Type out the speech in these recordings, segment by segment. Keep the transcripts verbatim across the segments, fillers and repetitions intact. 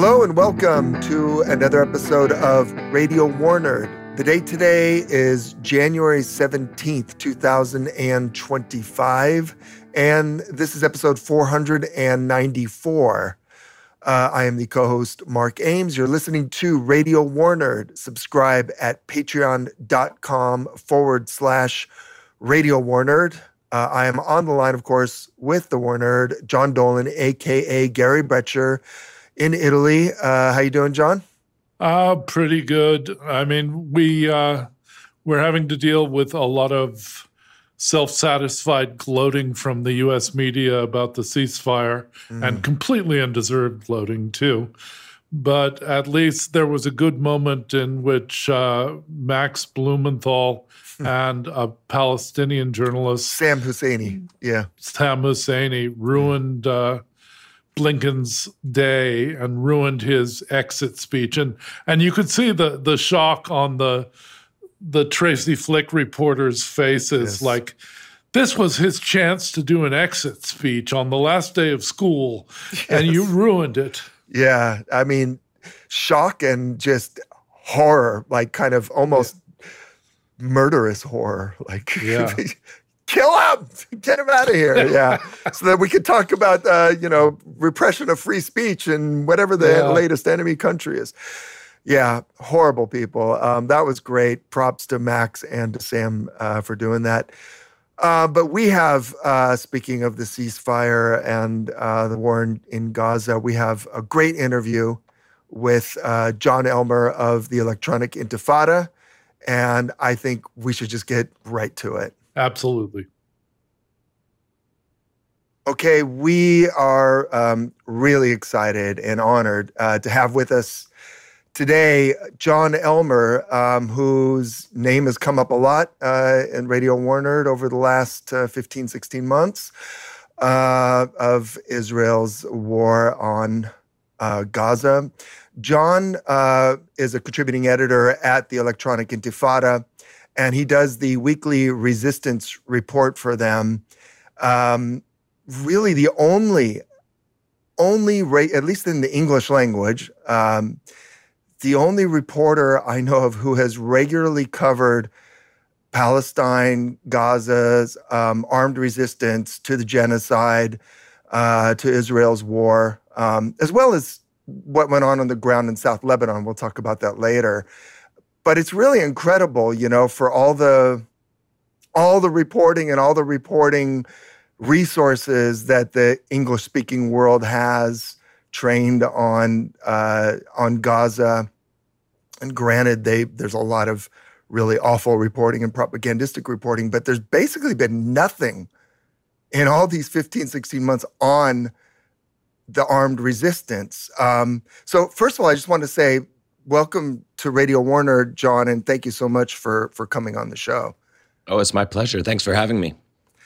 Hello and welcome to another episode of Radio War Nerd. The date today is January seventeenth, two thousand twenty-five, and this is episode four hundred ninety-four. Uh, I am the co-host, Mark Ames. You're listening to Radio War Nerd. Subscribe at patreon.com forward slash Radio War Nerd. Uh, I am on the line, of course, with the War Nerd, John Dolan, a k a. Gary Brecher, in Italy. Uh, how you doing, John? Uh, pretty good. I mean, we, uh, we're having to deal with a lot of self-satisfied gloating from the U S media about the ceasefire, mm. and completely undeserved gloating, too. But at least there was a good moment in which uh, Max Blumenthal and a Palestinian journalist, Sam Husseini, yeah. Sam Husseini, ruined uh, Blinken's day and ruined his exit speech. And and you could see the the shock on the the Tracy Flick reporters' faces, yes. Like, this was his chance to do an exit speech on the last day of school, yes. And you ruined it. Yeah, I mean, shock and just horror, like kind of almost yeah. murderous horror. Like, yeah. Kill him! Get him out of here! Yeah, so that we could talk about, uh, you know, repression of free speech in whatever the yeah. latest enemy country is. Yeah, horrible people. Um, that was great. Props to Max and to Sam uh, for doing that. Uh, but we have, uh, speaking of the ceasefire and uh, the war in, in Gaza, we have a great interview with uh, John Elmer of the Electronic Intifada, and I think we should just get right to it. Absolutely. Okay, we are um, really excited and honored uh, to have with us today John Elmer, um, whose name has come up a lot uh, in Radio War Nerd over the last uh, fifteen, sixteen months uh, of Israel's war on uh, Gaza. John uh, is a contributing editor at the Electronic Intifada, and he does the weekly resistance report for them. Um, really the only, only, ra- at least in the English language, um, the only reporter I know of who has regularly covered Palestine, Gaza's um, armed resistance to the genocide, uh, to Israel's war, um, as well as what went on on the ground in South Lebanon. We'll talk about that later. But it's really incredible, you know, for all the all the reporting and all the reporting resources that the English-speaking world has trained on uh, on Gaza. And granted, they there's a lot of really awful reporting and propagandistic reporting, but there's basically been nothing in all these fifteen, sixteen months on the armed resistance. Um, so first of all, I just want to say welcome to Radio War Nerd, John, and thank you so much for for coming on the show. Oh, it's my pleasure. Thanks for having me.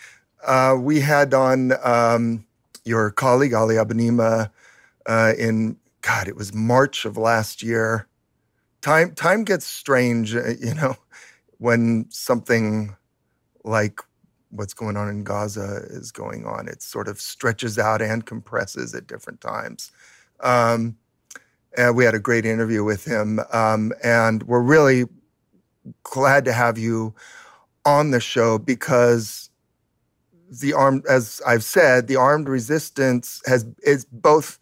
Uh, we had on um, your colleague, Ali Abunimah, uh, in, God, it was March of last year. Time time gets strange, uh, you know, when something like what's going on in Gaza is going on. It sort of stretches out and compresses at different times. Um, and we had a great interview with him, um, and we're really glad to have you on the show because the armed, as I've said, the armed resistance has is both,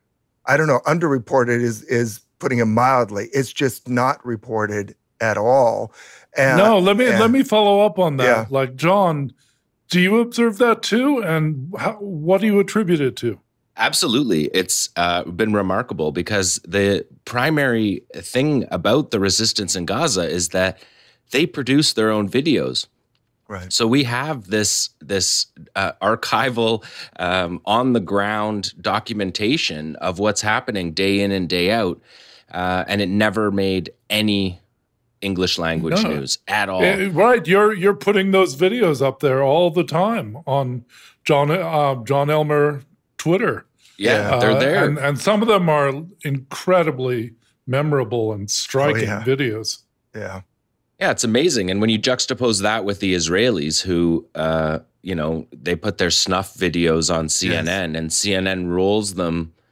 I don't know, underreported is is putting it mildly. It's just not reported at all. And, no, let me and, let me follow up on that. Yeah. Like, John, do you observe that too? And how, what do you attribute it to? Absolutely. It's uh, been remarkable because the primary thing about the resistance in Gaza is that they produce their own videos. Right. So we have this this uh, archival, um, on the ground documentation of what's happening day in and day out, uh, and it never made any English language no. news at all. Uh, right, you're you're putting those videos up there all the time on John uh, John Elmer Twitter. Yeah, uh, they're there, and, and some of them are incredibly memorable and striking oh, yeah. videos. Yeah. Yeah, it's amazing. And when you juxtapose that with the Israelis who, uh, you know, they put their snuff videos on C N N yes. and C N N rolls them,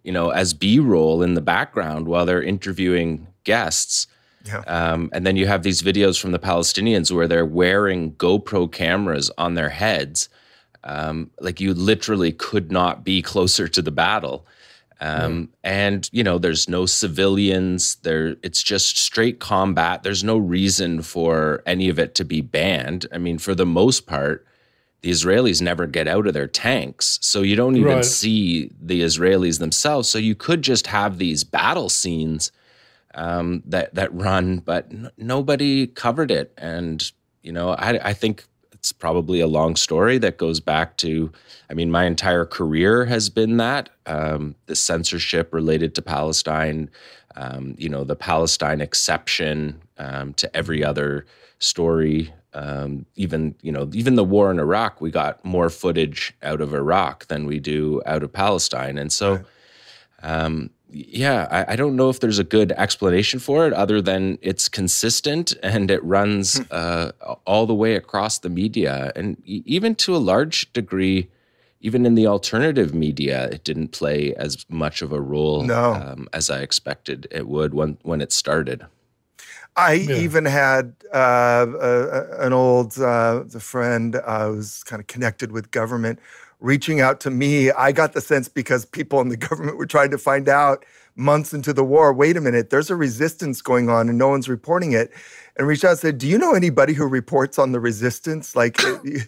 you know, as B-roll in the background while they're interviewing guests. Yeah. Um, and then you have these videos from the Palestinians where they're wearing GoPro cameras on their heads. Um, like you literally could not be closer to the battle. Um, yeah. And, you know, there's no civilians there. It's just straight combat. There's no reason for any of it to be banned. I mean, for the most part, the Israelis never get out of their tanks. So you don't even right. see the Israelis themselves. So you could just have these battle scenes um, that, that run, but n- nobody covered it. And, you know, I, I think it's probably a long story that goes back to, I mean, my entire career has been that, um, the censorship related to Palestine, um, you know, the Palestine exception um, to every other story. Um, even, you know, even the war in Iraq, we got more footage out of Iraq than we do out of Palestine. And so, right. um, yeah, I, I don't know if there's a good explanation for it other than it's consistent and it runs uh, all the way across the media. And even to a large degree, even in the alternative media, it didn't play as much of a role no. um, as I expected it would when, when it started. I yeah. even had uh, a, an old uh, friend uh, who's kind of connected with government reaching out to me. I got the sense because people in the government were trying to find out months into the war, wait a minute, there's a resistance going on and no one's reporting it. And reached out and said, do you know anybody who reports on the resistance? Like,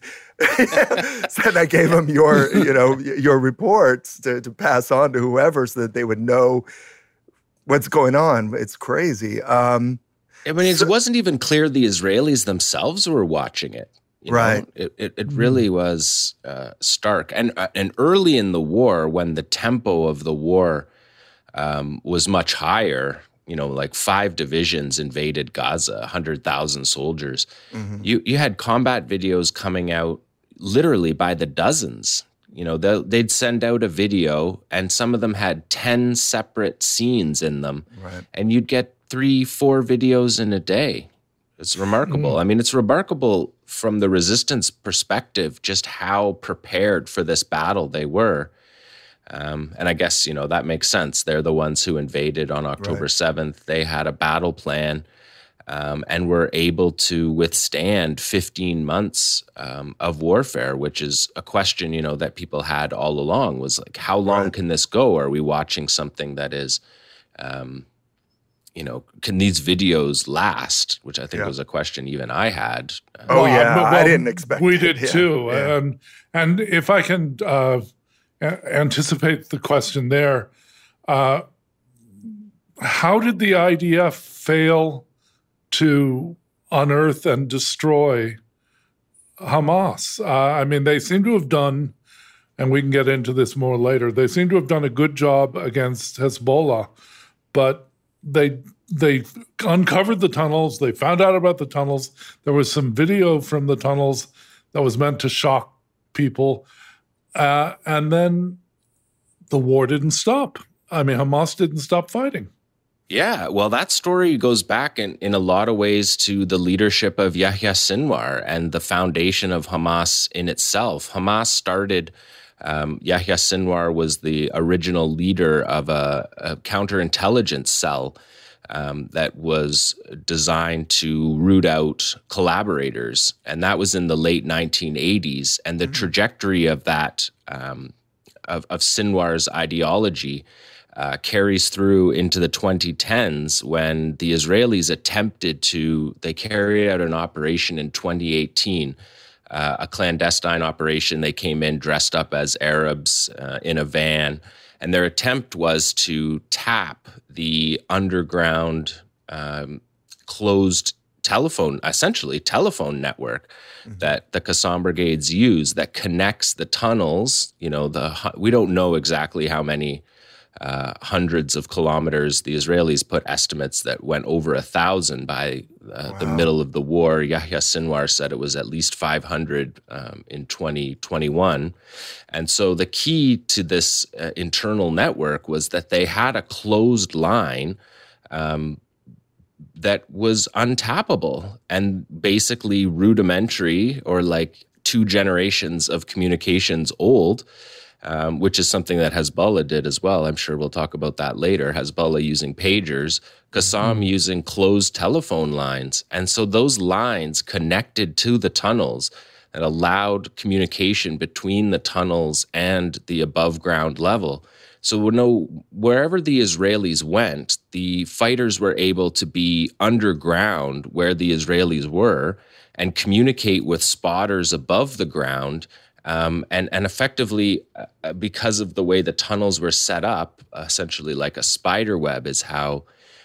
said I gave them your, you know, your reports to, to pass on to whoever so that they would know what's going on. It's crazy. Um, I mean, it so, wasn't even clear the Israelis themselves were watching it. You right. know? It, it, it really was uh, stark. And, uh, and early in the war, when the tempo of the war um, was much higher, you know, like five divisions invaded Gaza, one hundred thousand soldiers. Mm-hmm. You you had combat videos coming out literally by the dozens. You know, they'd send out a video and some of them had ten separate scenes in them. Right. And you'd get three, four videos in a day. It's remarkable. Mm. I mean, it's remarkable from the resistance perspective, just how prepared for this battle they were. Um, and I guess, you know, that makes sense. They're the ones who invaded on October right. seventh. They had a battle plan um, and were able to withstand fifteen months um, of warfare, which is a question, you know, that people had all along was like, how long right. can this go? Are we watching something that is, um, you know, can these videos last? Which I think yeah. was a question even I had. Oh, well, yeah. Well, I didn't expect We it. did yeah. too. Yeah. And, and if I can uh, anticipate the question there, uh, how did the I D F fail to unearth and destroy Hamas? Uh, I mean, they seem to have done, and we can get into this more later, they seem to have done a good job against Hezbollah, but they they uncovered the tunnels. They found out about the tunnels. There was some video from the tunnels that was meant to shock people. Uh, and then the war didn't stop. I mean, Hamas didn't stop fighting. Yeah, well, that story goes back in, in a lot of ways to the leadership of Yahya Sinwar and the foundation of Hamas in itself. Hamas started, um, Yahya Sinwar was the original leader of a, a counterintelligence cell um, that was designed to root out collaborators. And that was in the late nineteen eighties. And the mm-hmm. trajectory of that, um, of, of Sinwar's ideology Uh, carries through into the twenty tens when the Israelis attempted to, they carried out an operation in twenty eighteen, uh, a clandestine operation. They came in dressed up as Arabs uh, in a van, and their attempt was to tap the underground um, closed telephone, essentially telephone network mm-hmm. that the Qassam brigades use that connects the tunnels. You know, the we don't know exactly how many Uh, hundreds of kilometers. The Israelis put estimates that went over a thousand by uh, wow. the middle of the war. Yahya Sinwar said it was at least five hundred um, in twenty twenty-one. And so the key to this uh, internal network was that they had a closed line um, that was untappable and basically rudimentary or like two generations of communications old. um, which is something that Hezbollah did as well. I'm sure we'll talk about that later. Hezbollah using pagers, Qassam mm. using closed telephone lines. And so those lines connected to the tunnels that allowed communication between the tunnels and the above ground level. So we know wherever the Israelis went, the fighters were able to be underground where the Israelis were and communicate with spotters above the ground. Um, and, and effectively, uh, because of the way the tunnels were set up, essentially like a spider web is how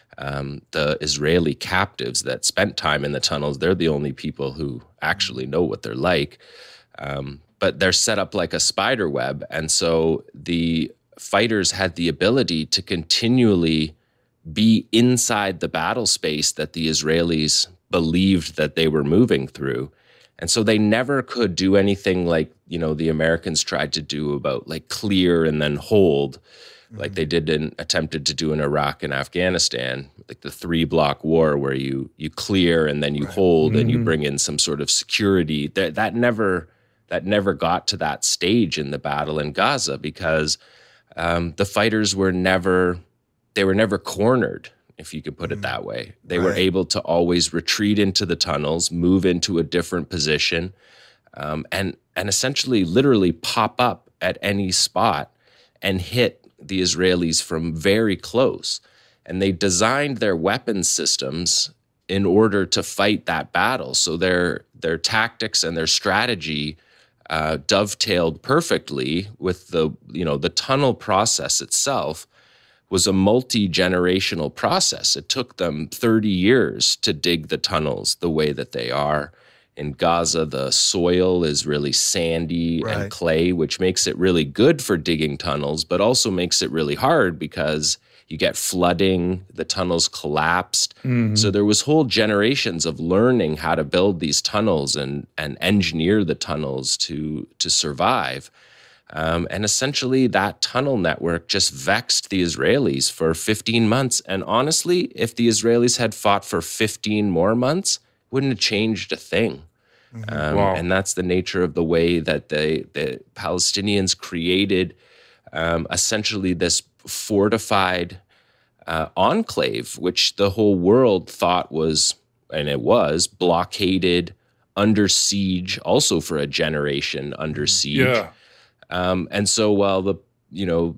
um, the Israeli captives that spent time in the tunnels, they're the only people who actually know what they're like. Um, but they're set up like a spider web. And so the fighters had the ability to continually be inside the battle space that the Israelis believed that they were moving through. And so they never could do anything like, you know, the Americans tried to do about like clear and then hold, mm-hmm. like they did and attempted to do in Iraq and Afghanistan, like the three block war where you you clear and then you right. hold mm-hmm. and you bring in some sort of security. That that never that never got to that stage in the battle in Gaza because um, the fighters were never they were never cornered, if you could put it that way. They right. were able to always retreat into the tunnels, move into a different position, um, and and essentially literally pop up at any spot and hit the Israelis from very close. And they designed their weapon systems in order to fight that battle. So their their tactics and their strategy uh, dovetailed perfectly with the, you know, the tunnel process itself was a multi-generational process. It took them thirty years to dig the tunnels the way that they are. In Gaza, the soil is really sandy right. and clay, which makes it really good for digging tunnels, but also makes it really hard because you get flooding, the tunnels collapsed. Mm-hmm. So there was whole generations of learning how to build these tunnels and, and engineer the tunnels to, to survive. Um, and essentially, that tunnel network just vexed the Israelis for fifteen months. And honestly, if the Israelis had fought for fifteen more months, wouldn't have changed a thing. Mm-hmm. Um, wow. And that's the nature of the way that they, the Palestinians created um, essentially this fortified uh, enclave, which the whole world thought was, and it was, blockaded, under siege, also for a generation under siege. Yeah. Um, and so while the, you know,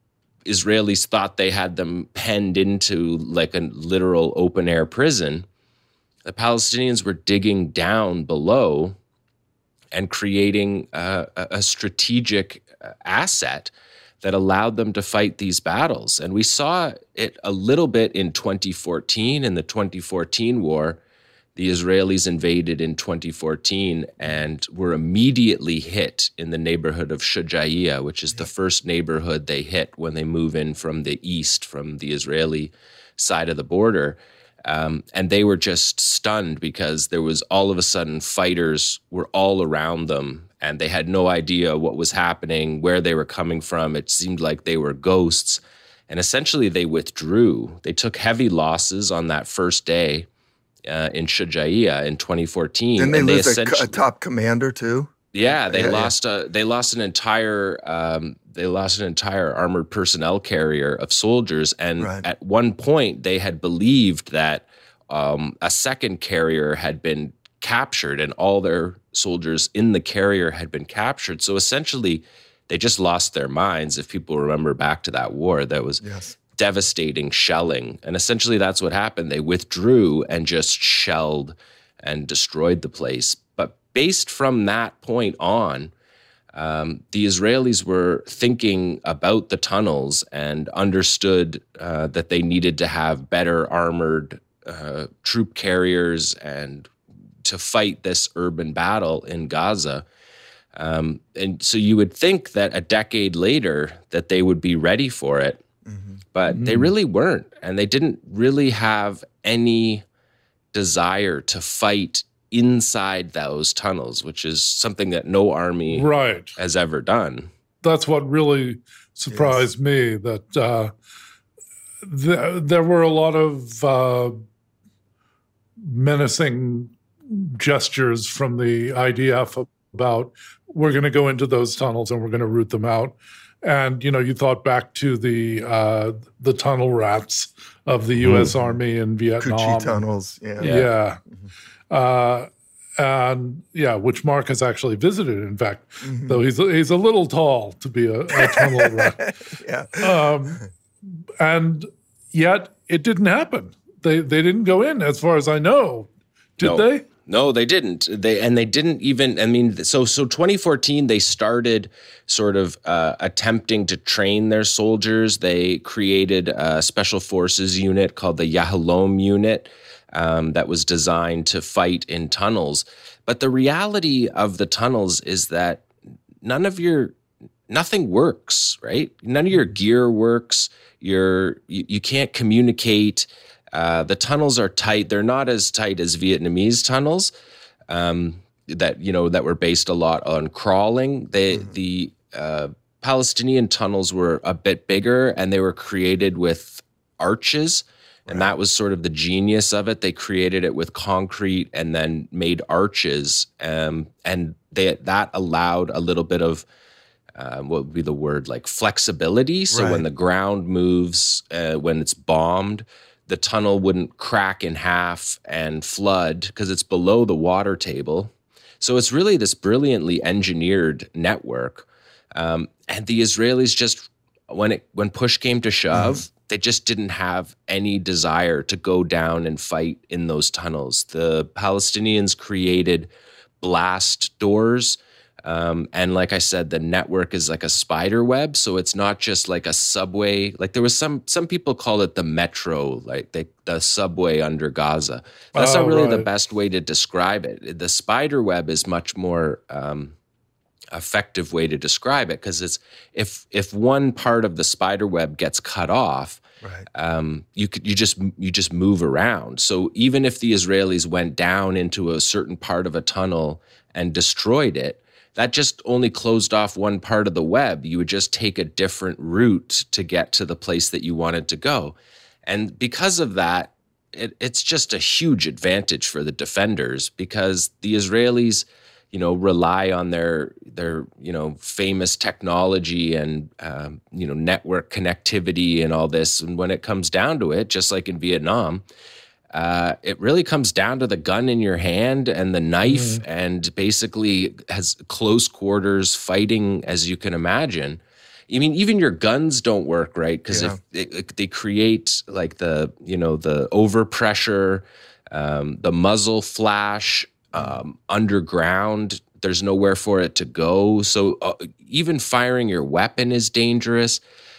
Israelis thought they had them penned into like a literal open air prison, the Palestinians were digging down below and creating uh, a, a strategic asset that allowed them to fight these battles. And we saw it a little bit in twenty fourteen, in the twenty fourteen war. The Israelis invaded in twenty fourteen and were immediately hit in the neighborhood of Shujaiya, which is the first neighborhood they hit when they move in from the east, from the Israeli side of the border. Um, and they were just stunned because there was all of a sudden fighters were all around them and they had no idea what was happening, where they were coming from. It seemed like they were ghosts. And essentially they withdrew. They took heavy losses on that first day. Uh, in Shujaiya in twenty fourteen, and they, and they lose a, a top commander too. Yeah, they yeah, lost yeah. a they lost an entire um, they lost an entire armored personnel carrier of soldiers, and right. at one point they had believed that um, a second carrier had been captured, and all their soldiers in the carrier had been captured. So essentially, they just lost their minds. If people remember back to that war, that was. Yes. Devastating shelling. And essentially that's what happened. They withdrew and just shelled and destroyed the place. But based from that point on, um, the Israelis were thinking about the tunnels and understood uh, that they needed to have better armored uh, troop carriers and to fight this urban battle in Gaza. Um, and so you would think that a decade later that they would be ready for it. Mm-hmm. But mm-hmm. they really weren't, and they didn't really have any desire to fight inside those tunnels, which is something that no army right. has ever done. That's what really surprised yes. me, that uh, th- there were a lot of uh, menacing gestures from the I D F about we're going to go into those tunnels and we're going to root them out. And, you know, you thought back to the uh, the tunnel rats of the U S Mm. Army in Vietnam. Cu Chi tunnels, yeah. Yeah. yeah. Mm-hmm. Uh, and, yeah, which Mark has actually visited, in fact, mm-hmm. though he's, he's a little tall to be a, a tunnel rat. yeah. Um, and yet it didn't happen. They they didn't go in, as far as I know. Did no. they? No, they didn't. They and they didn't even. I mean, so so twenty fourteen they started sort of uh, attempting to train their soldiers. They created a special forces unit called the Yahalom unit um, that was designed to fight in tunnels. But the reality of the tunnels is that none of your nothing works, right? None of your gear works. Your you, you can't communicate. Uh, the tunnels are tight. They're not as tight as Vietnamese tunnels um, that you know that were based a lot on crawling. They, mm-hmm. The uh, Palestinian tunnels were a bit bigger, and they were created with arches, right. And that was sort of the genius of it. They created it with concrete and then made arches, um, and they, that allowed a little bit of uh, what would be the word like flexibility. So right. when the ground moves, uh, when it's bombed, the tunnel wouldn't crack in half and flood because it's below the water table. So it's really this brilliantly engineered network. Um, and the Israelis just, when it when push came to shove, mm-hmm. they just didn't have any desire to go down and fight in those tunnels. The Palestinians created blast doors. Um, and like I said, the network is like a spider web. So it's not just like a subway. Like there was some, some people call it the metro, like they, the subway under Gaza. That's oh, not really right. the best way to describe it. The spider web is much more um, effective way to describe it. Cause it's, if, if one part of the spider web gets cut off, right. um, you could, you just, you just move around. So even if the Israelis went down into a certain part of a tunnel and destroyed it, that just only closed off one part of the web. You would just take a different route to get to the place that you wanted to go. And because of that, it, it's just a huge advantage for the defenders because the Israelis, you know, rely on their, their you know, famous technology and, um, you know, network connectivity and all this. And when it comes down to it, just like in Vietnam, Uh, it really comes down to the gun in your hand and the knife mm-hmm. and basically has close quarters fighting as you can imagine. I mean, even your guns don't work right because yeah. if they, they create like the, you know, the overpressure, um, the muzzle flash um, underground, there's nowhere for it to go. So uh, even firing your weapon is dangerous.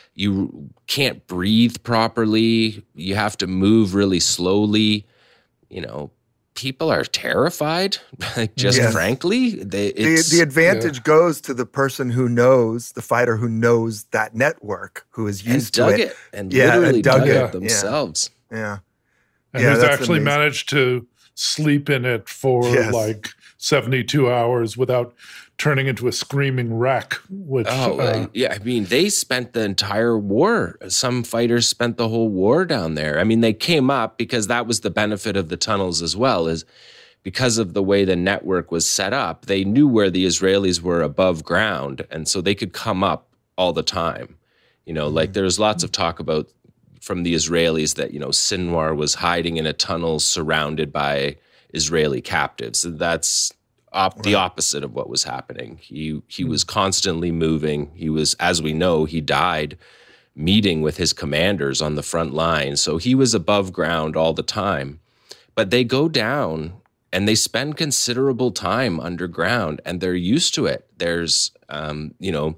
You can't breathe properly. You have to move really slowly. You know, people are terrified. Just yes. frankly, they, it's, the the advantage yeah. goes to the person who knows, the fighter who knows that network, who is used and to dug it. it and yeah, literally and dug, dug it, it themselves. Yeah, yeah. and yeah, who's actually amazing. managed to sleep in it for yes. like seventy-two hours without turning into a screaming wreck. Which, oh, uh, yeah. I mean, they spent the entire war. Some fighters spent the whole war down there. I mean, they came up because that was the benefit of the tunnels as well, is because of the way the network was set up. They knew where the Israelis were above ground, and so they could come up all the time. You know, mm-hmm. like there's lots of talk about from the Israelis that, you know, Sinwar was hiding in a tunnel surrounded by Israeli captives. And that's Op- the opposite of what was happening. He he was constantly moving. He was, as we know, he died meeting with his commanders on the front line. So he was above ground all the time. But they go down and they spend considerable time underground, and they're used to it. There's, um, you know,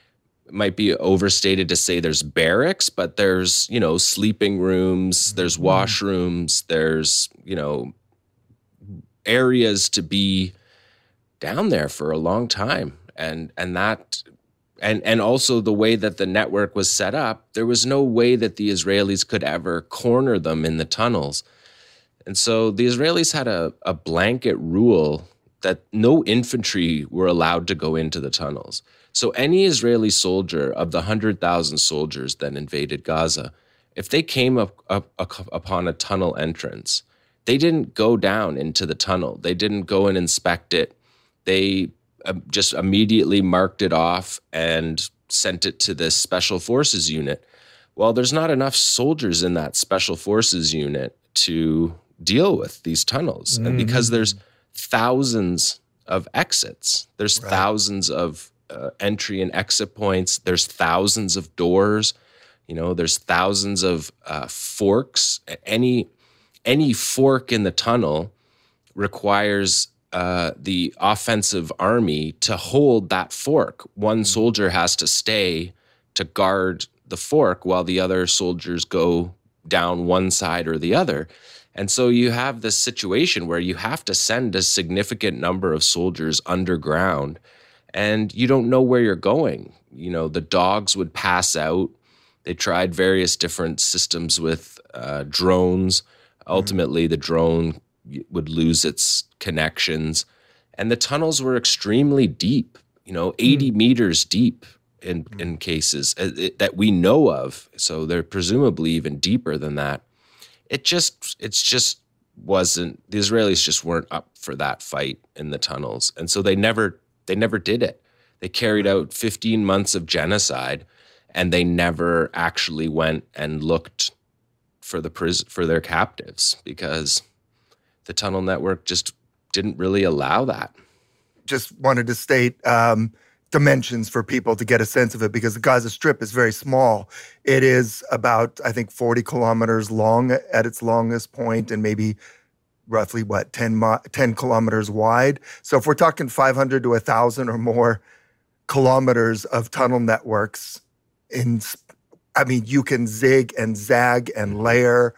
it might be overstated to say there's barracks, but there's, you know, sleeping rooms, there's washrooms, there's, you know, areas to be down there for a long time. And and that and and also the way that the network was set up, there was no way that the Israelis could ever corner them in the tunnels. And so the Israelis had a, a blanket rule that no infantry were allowed to go into the tunnels. So any Israeli soldier of the one hundred thousand soldiers that invaded Gaza, if they came up, up, up upon a tunnel entrance, they didn't go down into the tunnel. They didn't go and inspect it. They uh, just immediately marked it off and sent it to this special forces unit. Well, there's not enough soldiers in that special forces unit to deal with these tunnels. Mm-hmm. And because there's thousands of exits, there's right. thousands of uh, entry and exit points, there's thousands of doors, you know, there's thousands of uh, forks. Any any fork in the tunnel requires uh, the offensive army to hold that fork. One soldier has to stay to guard the fork while the other soldiers go down one side or the other. And so you have this situation where you have to send a significant number of soldiers underground and you don't know where you're going. You know, the dogs would pass out. They tried various different systems with uh, drones. Ultimately, mm-hmm. the drone would lose its connections. And the tunnels were extremely deep, you know, eighty mm-hmm. meters deep in, mm-hmm. in cases uh, it, that we know of. So they're presumably even deeper than that. It just, it's just wasn't, the Israelis just weren't up for that fight in the tunnels. And so they never, they never did it. They carried out fifteen months of genocide and they never actually went and looked for the prison, for their captives because the tunnel network just didn't really allow that. Just wanted to state, um, dimensions for people to get a sense of it because the Gaza Strip is very small. It is about, I think, forty kilometers long at its longest point and maybe roughly, what, ten, ten kilometers wide. So if we're talking five hundred to one thousand or more kilometers of tunnel networks, in, I mean, you can zig and zag and layer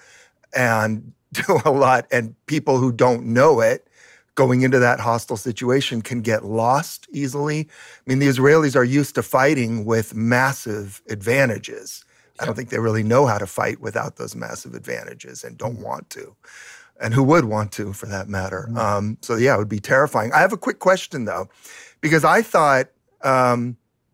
and do a lot. And people who don't know it going into that hostile situation can get lost easily. I mean, the Israelis are used to fighting with massive advantages. I don't think they really know how to fight without those massive advantages and don't want to. And who would want to, for that matter? Mm-hmm. Um, so, yeah, it would be terrifying. I have a quick question, though, because I thought um,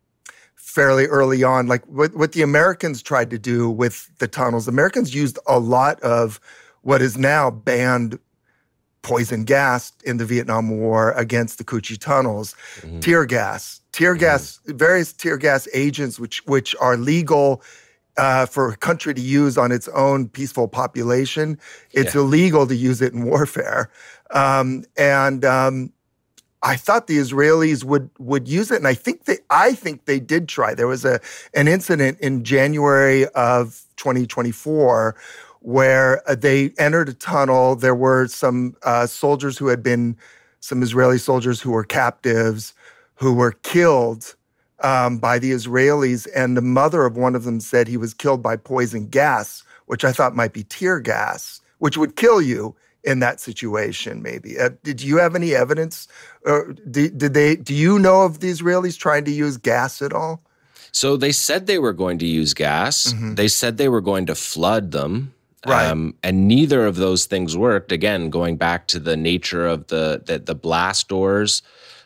fairly early on, like what, what the Americans tried to do with the tunnels, the Americans used a lot of what is now banned poison gas in the Vietnam War against the Cu Chi tunnels, mm-hmm. tear gas, tear mm-hmm. gas, various tear gas agents, which which are legal uh, for a country to use on its own peaceful population. It's yeah. illegal to use it in warfare. Um, and um, I thought the Israelis would would use it, and I think they I think they did try. There was a an incident in January of twenty twenty-four where they entered a tunnel. There were some uh, soldiers who had been, some Israeli soldiers who were captives, who were killed um, by the Israelis. And the mother of one of them said he was killed by poison gas, which I thought might be tear gas, which would kill you in that situation, maybe. Uh, did you have any evidence? Or did, did they? Do you know of the Israelis trying to use gas at all? So they said they were going to use gas. Mm-hmm. They said they were going to flood them. Right. Um, and neither of those things worked. Again, going back to the nature of the the, the blast doors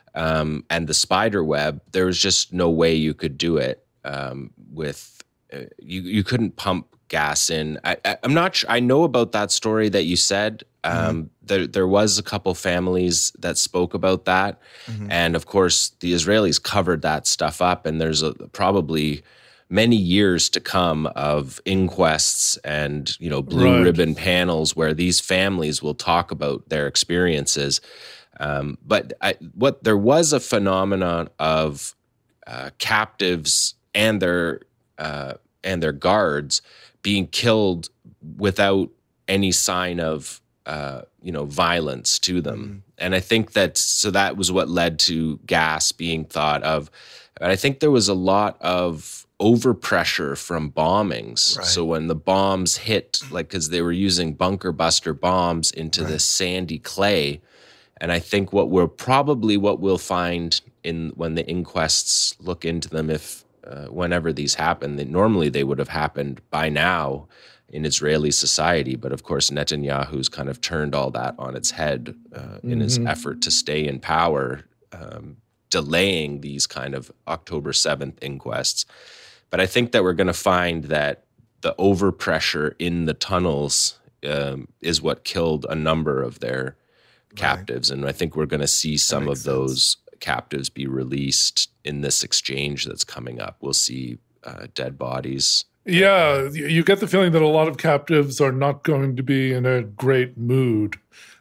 um, and the spider web, there was just no way you could do it um, with uh, you. You couldn't pump gas in. I, I, I'm not sure. I know about that story that you said. Um, mm-hmm. There there was a couple families that spoke about that, mm-hmm. and of course the Israelis covered that stuff up. And there's a, probably many years to come of inquests and, you know, blue right. ribbon panels where these families will talk about their experiences. Um, but I, what there was a phenomenon of uh, captives and their uh, and their guards being killed without any sign of uh, you know violence to them, mm-hmm. and I think that so that was what led to gas being thought of. And I think there was a lot of overpressure from bombings. Right. So when the bombs hit, like, because they were using bunker buster bombs into right. this sandy clay, and I think what we're probably what we'll find in when the inquests look into them, if uh, whenever these happen, that normally they would have happened by now in Israeli society, but of course Netanyahu's kind of turned all that on its head uh, mm-hmm. in his effort to stay in power, um, delaying these kind of October seventh inquests. But I think that we're going to find that the overpressure in the tunnels um, is what killed a number of their captives. Right. And I think we're going to see some of those sense. captives be released in this exchange that's coming up. We'll see uh, dead bodies. Yeah, you get the feeling that a lot of captives are not going to be in a great mood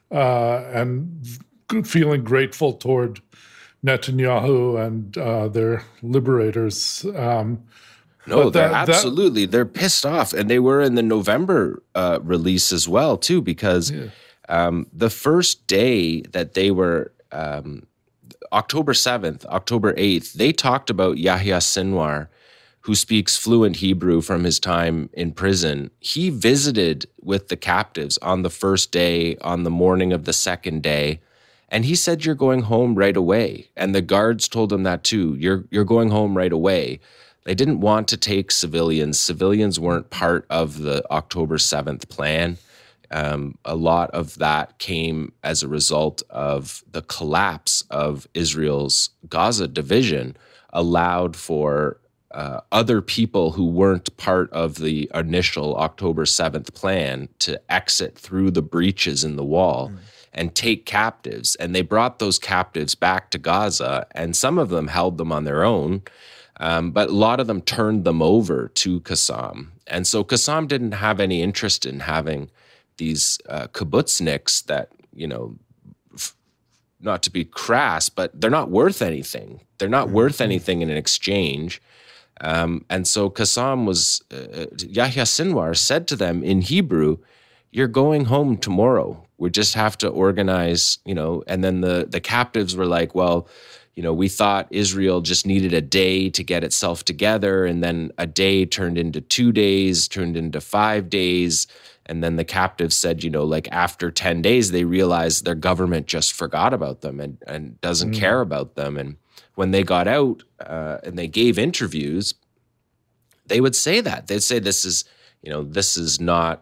uh, and feeling grateful toward Netanyahu and uh, their liberators. Um, no, they're that, absolutely. That, they're pissed off. And they were in the November uh, release as well, too, because yeah. um, the first day that they were, um, October seventh, October eighth, they talked about Yahya Sinwar, who speaks fluent Hebrew from his time in prison. He visited with the captives on the first day, on the morning of the second day, and he said, "You're going home right away." And the guards told him that too. You're you're going home right away. They didn't want to take civilians. Civilians weren't part of the October seventh plan. Um, a lot of that came as a result of the collapse of Israel's Gaza division, allowed for uh, other people who weren't part of the initial October seventh plan to exit through the breaches in the wall. Mm. And take captives. And they brought those captives back to Gaza, and some of them held them on their own, um, but a lot of them turned them over to Qassam. And so Qassam didn't have any interest in having these uh, kibbutzniks that, you know, f- not to be crass, but they're not worth anything. They're not mm-hmm. worth anything in an exchange. Um, and so Qassam was, uh, Yahya Sinwar said to them in Hebrew, "You're going home tomorrow. We just have to organize," you know, and then the, the captives were like, well, you know, we thought Israel just needed a day to get itself together. And then a day turned into two days, turned into five days. And then the captives said, you know, like after ten days, they realized their government just forgot about them and, and doesn't mm. care about them. And when they got out uh, and they gave interviews, they would say that. They'd say, this is, you know, this is not,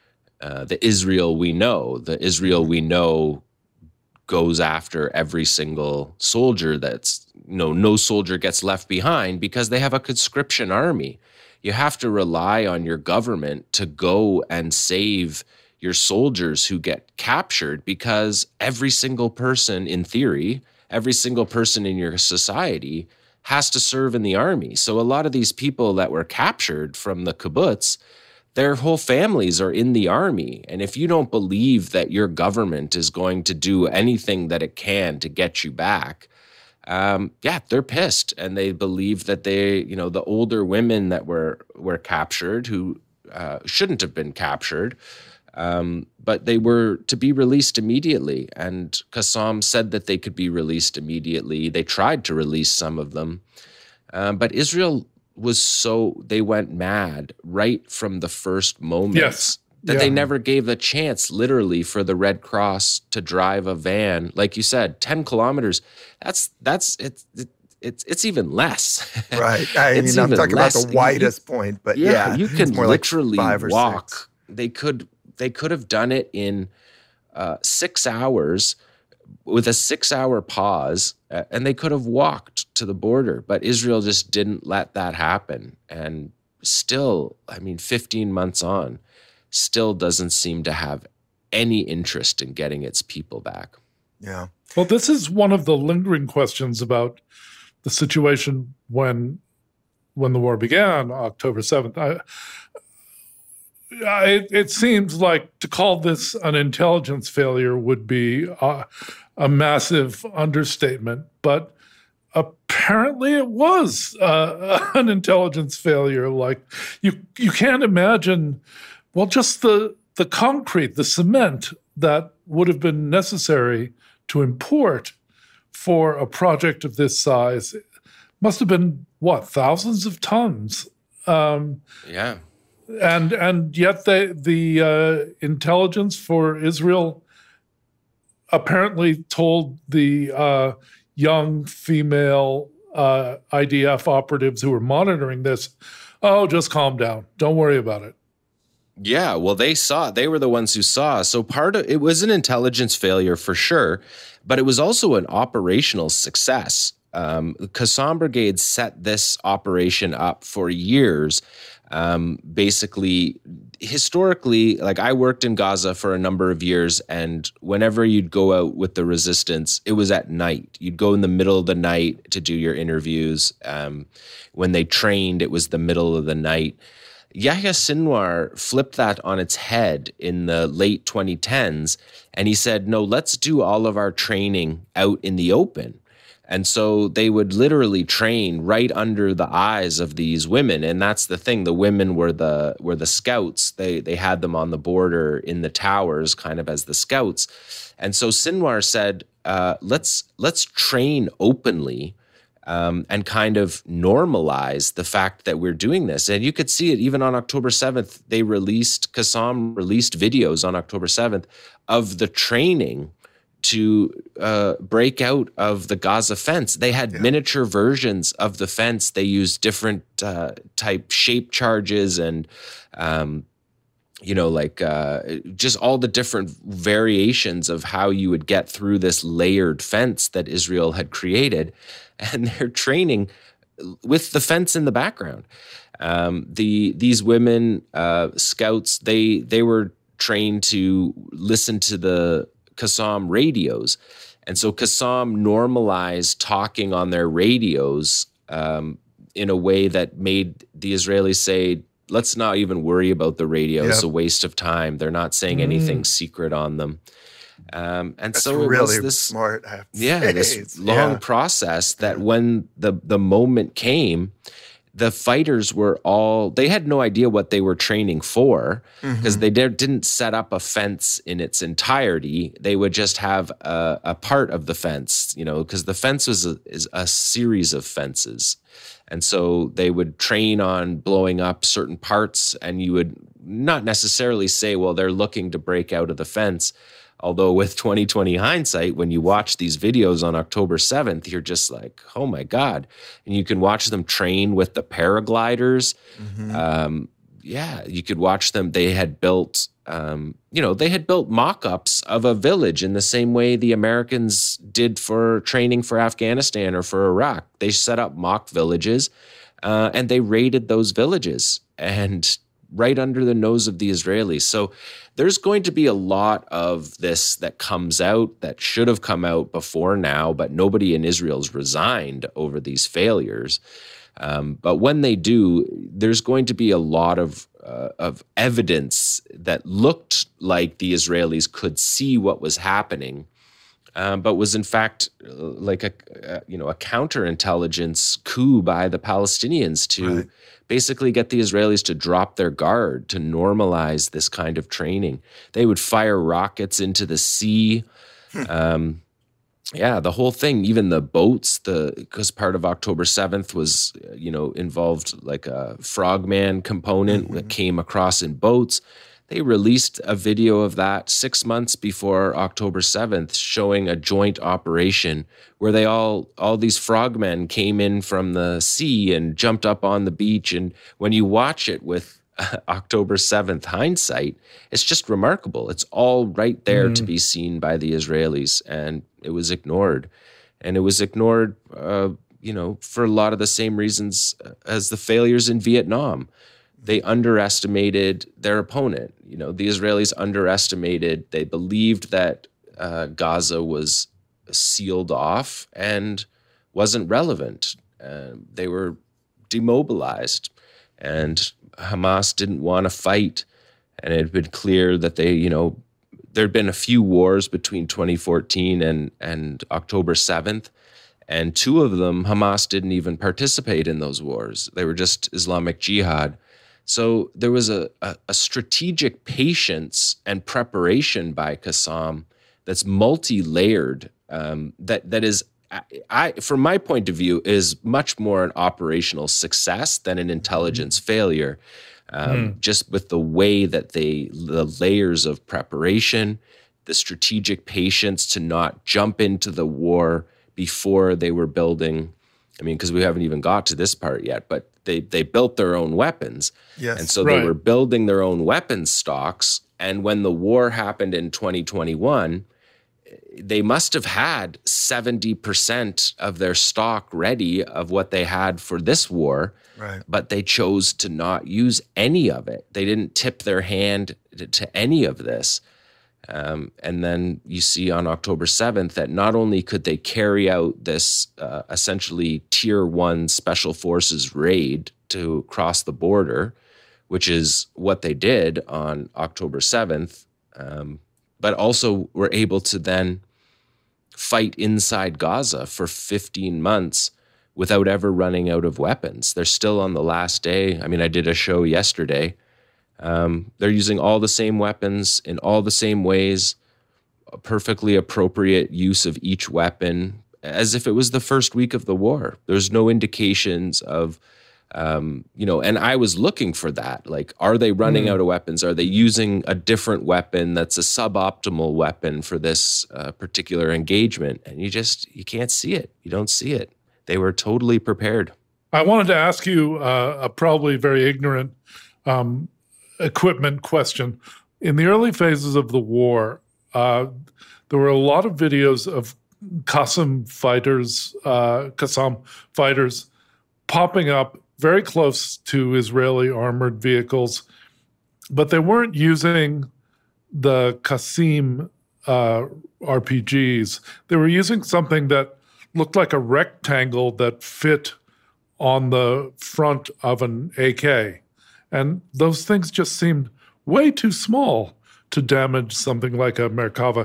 Uh, the Israel we know. The Israel we know goes after every single soldier. That's, you know, no soldier gets left behind because they have a conscription army. You have to rely on your government to go and save your soldiers who get captured, because every single person, in theory, every single person in your society has to serve in the army. So a lot of these people that were captured from the kibbutz, their whole families are in the army. And if you don't believe that your government is going to do anything that it can to get you back, um, yeah, they're pissed. And they believe that they, you know, the older women that were were captured, who uh, shouldn't have been captured, um, but they were to be released immediately. And Qassam said that they could be released immediately. They tried to release some of them. Um, but Israel was so, they went mad right from the first moments yes. that yeah. they never gave the chance, literally, for the Red Cross to drive a van. Like you said, ten kilometers, that's, that's, it's, it, it's, it's even less. Right. I mean, I'm talking less. about the widest you, point, but yeah, yeah you can literally like walk. Six. They could, they could have done it in uh, six hours with a six-hour pause, uh, and they could have walked to the border, but Israel just didn't let that happen. And still, I mean, fifteen months on, still doesn't seem to have any interest in getting its people back. Yeah. Well, this is one of the lingering questions about the situation when when the war began, October seventh. I, I, it seems like to call this an intelligence failure would be a, a massive understatement, but apparently it was uh, an intelligence failure. Like you, you can't imagine, well, just the the concrete, the cement that would have been necessary to import for a project of this size must have been, what, thousands of tons? Um, yeah. And and yet they, the uh, intelligence for Israel apparently told the uh, young female uh, I D F operatives who were monitoring this, oh, just calm down. Don't worry about it. Yeah, well, they saw, they were the ones who saw. So part of it was an intelligence failure for sure, but it was also an operational success. Um, Qassam Brigade set this operation up for years. Um, basically, historically, like I worked in Gaza for a number of years, and whenever you'd go out with the resistance, it was at night. You'd go in the middle of the night to do your interviews. Um, when they trained, it was the middle of the night. Yahya Sinwar flipped that on its head in the late twenty tens, and he said, no, let's do all of our training out in the open. And so they would literally train right under the eyes of these women. And that's the thing. The women were the were the scouts. They they had them on the border in the towers kind of as the scouts. And so Sinwar said, uh, let's let's train openly um, and kind of normalize the fact that we're doing this. And you could see it even on October seventh. They released, Qassam released videos on October seventh of the training to uh, break out of the Gaza fence. They had yeah. miniature versions of the fence. They used different uh, type shape charges and, um, you know, like uh, just all the different variations of how you would get through this layered fence that Israel had created. And they're training with the fence in the background. Um, the these women uh, scouts, they they were trained to listen to the Qassam radios. And so Qassam normalized talking on their radios um, in a way that made the Israelis say, let's not even worry about the radio. Yep. It's a waste of time. They're not saying mm. anything secret on them. Um, and That's so it really was this smart. I have to yeah, say. this It's, long yeah. process that when the, the moment came, the fighters were all, they had no idea what they were training for because mm-hmm. they did, didn't set up a fence in its entirety. They would just have a, a part of the fence, you know, because the fence was a, is a series of fences. And so they would train on blowing up certain parts, and you would not necessarily say, well, they're looking to break out of the fence. Although with twenty twenty hindsight, when you watch these videos on October seventh, you're just like, oh my God. And you can watch them train with the paragliders. Mm-hmm. Um, yeah, you could watch them. They had built, um, you know, they had built mock-ups of a village in the same way the Americans did for training for Afghanistan or for Iraq. They set up mock villages uh, and they raided those villages and right under the nose of the Israelis. So there's going to be a lot of this that comes out that should have come out before now, but nobody in Israel's resigned over these failures. Um, but when they do, there's going to be a lot of uh, of evidence that looked like the Israelis could see what was happening, um, but was in fact like a, a you know a counterintelligence coup by the Palestinians to right. basically get the Israelis to drop their guard, to normalize this kind of training. They would fire rockets into the sea. Um, yeah, the whole thing, even the boats, the because part of October seventh was, you know, involved like a frogman component mm-hmm. that came across in boats. They released a video of that six months before October seventh, showing a joint operation where they all, all these frogmen came in from the sea and jumped up on the beach. And when you watch it with October seventh hindsight, it's just remarkable. It's all right there mm-hmm. to be seen by the Israelis, and it was ignored. And it was ignored, uh, you know, for a lot of the same reasons as the failures in Vietnam. They underestimated their opponent. You know, the Israelis underestimated, they believed that uh, Gaza was sealed off and wasn't relevant. Uh, they were demobilized, and Hamas didn't want to fight. And it had been clear that they, you know, there'd been a few wars between twenty fourteen and, and October seventh. And two of them, Hamas didn't even participate in those wars. They were just Islamic Jihad. So there was a, a, a strategic patience and preparation by Qassam that's multi-layered, um, that that is, I, I, from my point of view, is much more an operational success than an intelligence failure. Um, mm. Just with the way that they, the layers of preparation, the strategic patience to not jump into the war before they were building. I mean, because we haven't even got to this part yet, but they they built their own weapons. Yes. And so right. they were building their own weapons stocks. And when the war happened in twenty twenty-one, they must have had seventy percent of their stock ready of what they had for this war, right. but they chose to not use any of it. They didn't tip their hand to, to any of this. Um, and then you see on October seventh that not only could they carry out this uh, essentially tier one special forces raid to cross the border, which is what they did on October seventh, um, but also were able to then fight inside Gaza for fifteen months without ever running out of weapons. They're still on the last day. I mean, I did a show yesterday. Um, they're using all the same weapons in all the same ways, a perfectly appropriate use of each weapon, as if it was the first week of the war. There's no indications of, um, you know, and I was looking for that. Like, are they running mm. out of weapons? Are they using a different weapon that's a suboptimal weapon for this uh, particular engagement? And you just, you can't see it. You don't see it. They were totally prepared. I wanted to ask you uh, a probably very ignorant um equipment question. In the early phases of the war, uh, there were a lot of videos of Qassam fighters, uh, Qassam fighters popping up very close to Israeli armored vehicles, but they weren't using the Qasim uh, R P Gs. They were using something that looked like a rectangle that fit on the front of an A K. And those things just seemed way too small to damage something like a Merkava.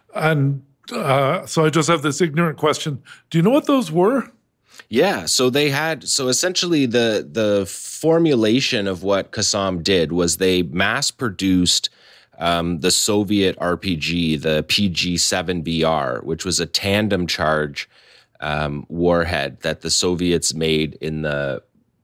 And uh, so I just have this ignorant question. Do you know what those were? Yeah, so they had, so essentially the the formulation of what Qassam did was they mass-produced um, the Soviet R P G, the P G seven B R, which was a tandem charge um, warhead that the Soviets made in the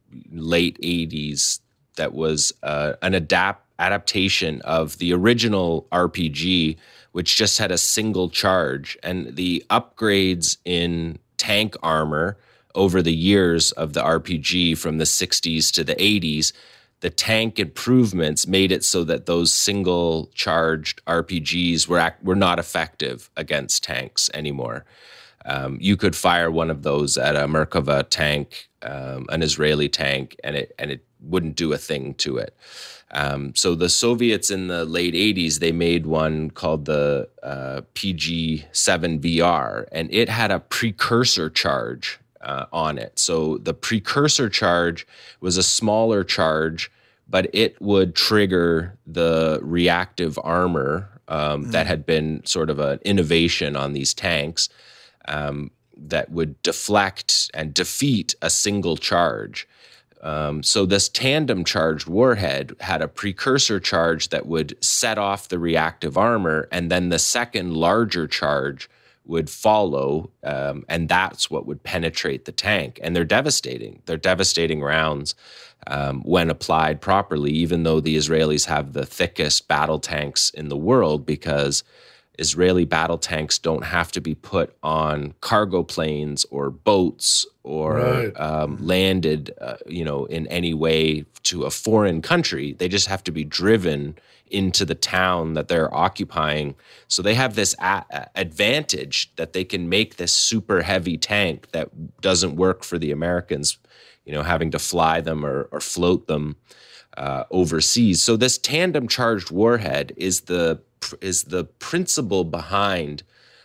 late eighties. That was uh, an adapt adaptation of the original R P G, which just had a single charge. And the upgrades in tank armor over the years of the R P G from the sixties to the eighties, the tank improvements made it so that those single charged R P Gs were act- were not effective against tanks anymore. Um, you could fire one of those at a Merkava tank, um, an Israeli tank, and it and it wouldn't do a thing to it. Um, so the Soviets in the late eighties, they made one called the uh, P G seven B R, and it had a precursor charge uh, on it. So the precursor charge was a smaller charge, but it would trigger the reactive armor um, mm-hmm. that had been sort of an innovation on these tanks um, that would deflect and defeat a single charge. Um, so this tandem charged warhead had a precursor charge that would set off the reactive armor, and then the second larger charge would follow, um, and that's what would penetrate the tank. And they're devastating. They're devastating rounds um, when applied properly, even though the Israelis have the thickest battle tanks in the world, because Israeli battle tanks don't have to be put on cargo planes or boats or right. um, landed, uh, you know, in any way to a foreign country. They just have to be driven into the town that they're occupying. So they have this a- advantage that they can make this super heavy tank that doesn't work for the Americans, you know, having to fly them or, or float them uh, overseas. So this tandem charged warhead is the is the principle behind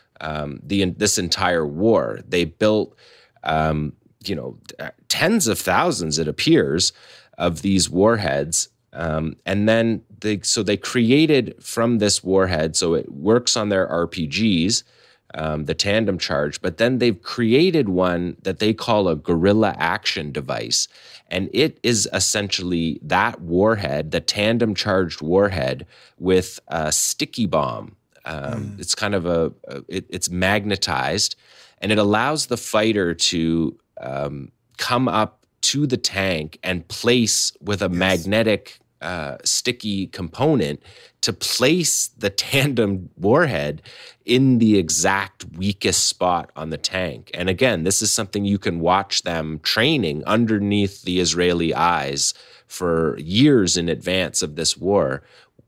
um, the this entire war. They built, um, you know, tens of thousands, it appears, of these warheads, um, and then they so they created from this warhead. So it works on their R P Gs, um, the tandem charge, but then they've created one that they call a guerrilla action device. And it is essentially that warhead, the tandem charged warhead with a sticky bomb. Um, mm. It's kind of a, a it, it's magnetized, and it allows the fighter to um, come up to the tank and place with a yes. magnetic uh, sticky component to place the tandem warhead in the exact weakest spot on the tank. And again, this is something you can watch them training underneath the Israeli eyes for years in advance of this war.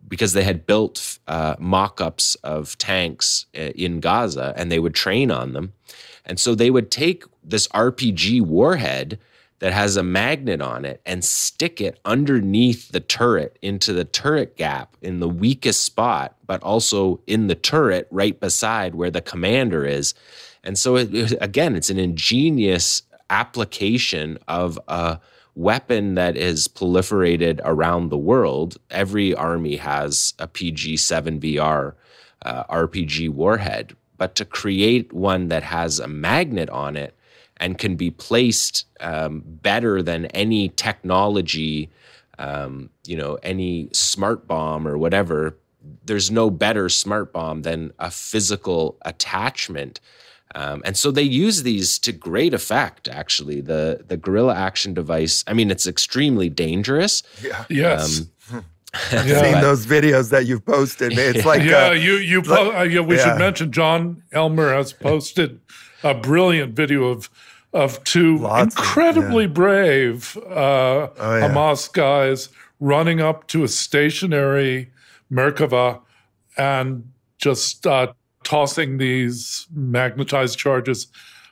because they had built uh, mock-ups of tanks in Gaza, and they would train on them. And so they would take this R P G warhead that has a magnet on it and stick it underneath the turret into the turret gap in the weakest spot, but also in the turret right beside where the commander is. And so, it, it, again, it's an ingenious application of a weapon that is proliferated around the world. Every army has a P G seven V R uh, R P G warhead, but to create one that has a magnet on it and can be placed um, better than any technology, um, you know, any smart bomb or whatever. There's no better smart bomb than a physical attachment. Um, and so they use these to great effect, actually. The the guerrilla action device, I mean, it's extremely dangerous. Yeah. Yes. Um, I've yeah. seen those videos that you've posted. It's like yeah, uh, you you po- uh, yeah, we yeah. should mention John Elmer has posted a brilliant video of of two Lots incredibly of, yeah. brave uh, oh, yeah. Hamas guys running up to a stationary Merkava and just uh, tossing these magnetized charges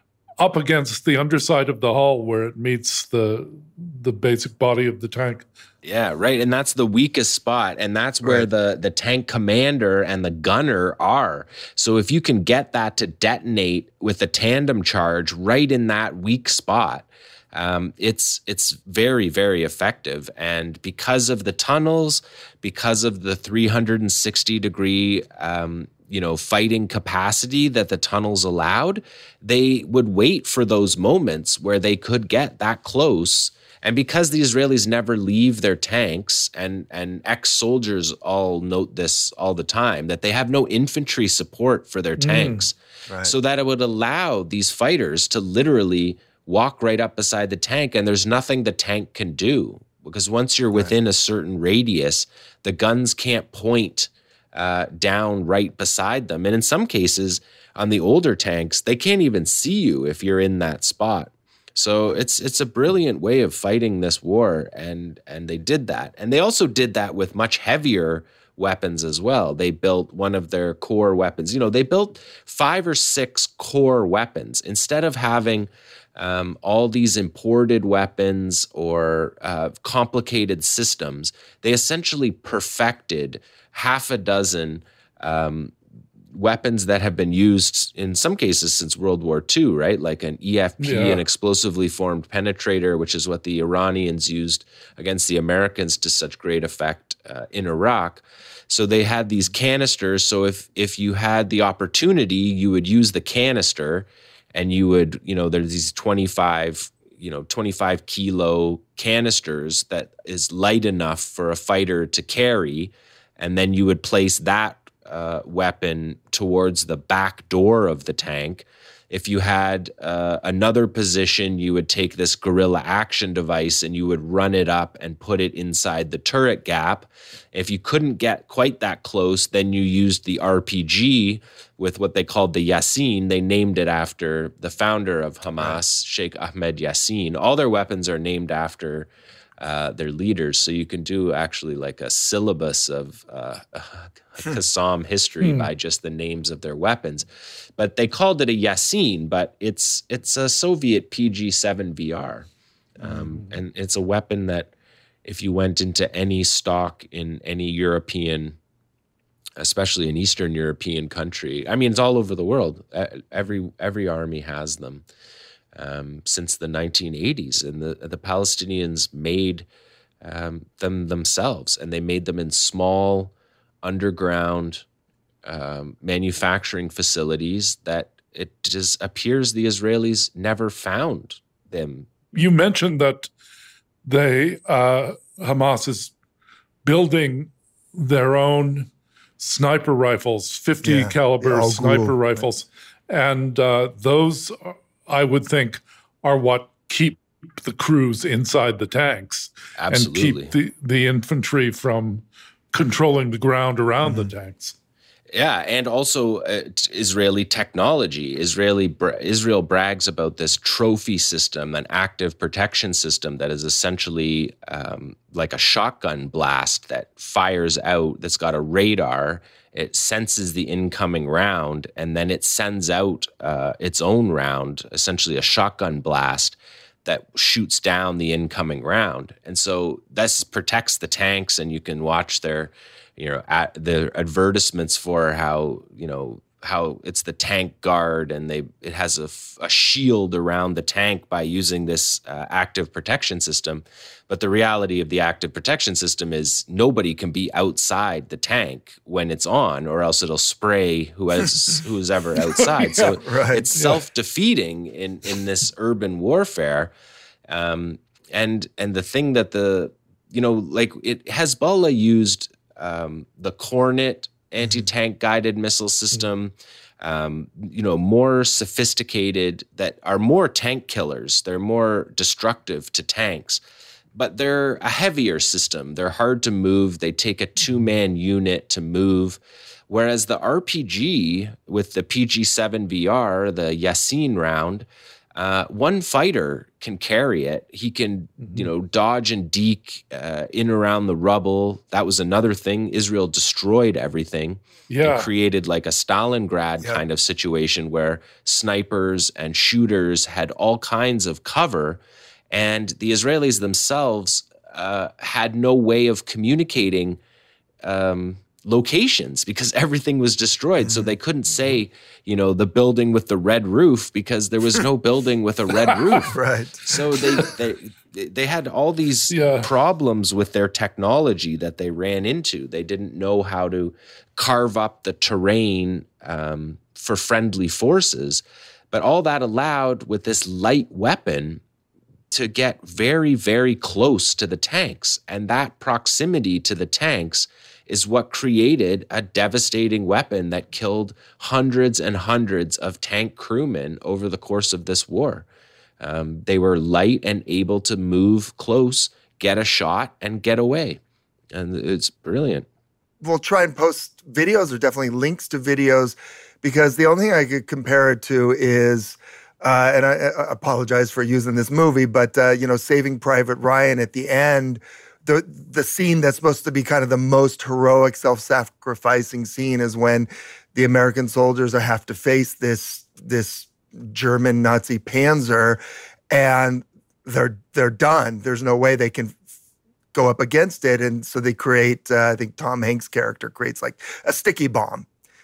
up against the underside of the hull where it meets the the basic body of the tank. Yeah, right. And that's the weakest spot. And that's where right. the, the tank commander and the gunner are. So if you can get that to detonate with a tandem charge right in that weak spot, um, it's it's very, very effective. And because of the tunnels, because of the three hundred sixty degree um, you know, fighting capacity that the tunnels allowed, they would wait for those moments where they could get that close. And because the Israelis never leave their tanks, and, and ex-soldiers all note this all the time, that they have no infantry support for their tanks, mm, right. so that it would allow these fighters to literally walk right up beside the tank, and there's nothing the tank can do. Because once you're within right. a certain radius, the guns can't point uh, down right beside them. And in some cases, on the older tanks, they can't even see you if you're in that spot. So it's it's a brilliant way of fighting this war, and and they did that. And they also did that with much heavier weapons as well. They built one of their core weapons. You know, they built five or six core weapons instead of having um, all these imported weapons or uh, complicated systems. They essentially perfected half a dozen um weapons that have been used in some cases since World War Two, right? Like an E F P, yeah. an explosively formed penetrator, which is what the Iranians used against the Americans to such great effect uh, in Iraq. So they had these canisters. So if if you had the opportunity, you would use the canister, and you would, you know, there's these twenty-five, you know, twenty-five kilo canisters that is light enough for a fighter to carry, and then you would place that Uh, weapon towards the back door of the tank. If you had uh, another position, you would take this guerrilla action device and you would run it up and put it inside the turret gap. If you couldn't get quite that close, then you used the R P G with what they called the Yassin. They named it after the founder of Hamas, Sheikh Ahmed Yassin. All their weapons are named after Uh, their leaders, so you can do actually like a syllabus of uh, Qassam history hmm. by just the names of their weapons. But they called it a Yassin, but it's it's a Soviet P G seven V R, um, mm. and it's a weapon that if you went into any stock in any European, especially an Eastern European country, I mean it's all over the world. Every every army has them. Um, since the nineteen eighties, and the the Palestinians made um, them themselves, and they made them in small underground um, manufacturing facilities that it just appears the Israelis never found them. You mentioned that they uh, Hamas is building their own sniper rifles, fifty yeah, caliber sniper cool. rifles, and uh, those are, I would think, are what keep the crews inside the tanks. Absolutely. And keep the, the infantry from controlling the ground around mm-hmm. the tanks. Yeah, and also uh, Israeli technology. Israeli Israel brags about this trophy system, an active protection system that is essentially um, like a shotgun blast that fires out, that's got a radar. It senses the incoming round, and then it sends out uh, its own round, essentially a shotgun blast that shoots down the incoming round. And so this protects the tanks, and you can watch their you know, at the advertisements for how, you know, how it's the tank guard, and they it has a, a shield around the tank by using this uh, active protection system. But the reality of the active protection system is nobody can be outside the tank when it's on, or else it'll spray who has who's ever outside. yeah, so right. it's yeah. self-defeating in in this urban warfare. Um, and and the thing that the you know like it Hezbollah used. Um, the Kornet anti-tank guided missile system, um, you know, more sophisticated, that are more tank killers. They're more destructive to tanks, but they're a heavier system. They're hard to move. They take a two-man unit to move. Whereas the R P G with the P G seven V R, the Yasin round, Uh, one fighter can carry it. He can, you know, dodge and deke uh, in around the rubble. That was another thing. Israel destroyed everything. Yeah. And created like a Stalingrad yeah. kind of situation where snipers and shooters had all kinds of cover, and the Israelis themselves uh, had no way of communicating um, locations because everything was destroyed. Mm-hmm. So they couldn't say, you know, the building with the red roof, because there was no building with a red roof. Right. So they they they had all these yeah. problems with their technology that they ran into. They didn't know how to carve up the terrain um, for friendly forces. But all that allowed, with this light weapon, to get very, very close to the tanks. And that proximity to the tanks is what created a devastating weapon that killed hundreds and hundreds of tank crewmen over the course of this war. Um, they were light and able to move close, get a shot, and get away. And it's brilliant. We'll try and post videos, or definitely links to videos, because the only thing I could compare it to is, uh, and I, I apologize for using this movie, but, uh, you know, Saving Private Ryan at the end, The the scene that's supposed to be kind of the most heroic, self-sacrificing scene is when the American soldiers have to face this this German Nazi Panzer, and they're they're done. There's no way they can go up against it, and so they create. Uh, I think Tom Hanks' character creates like a sticky bomb,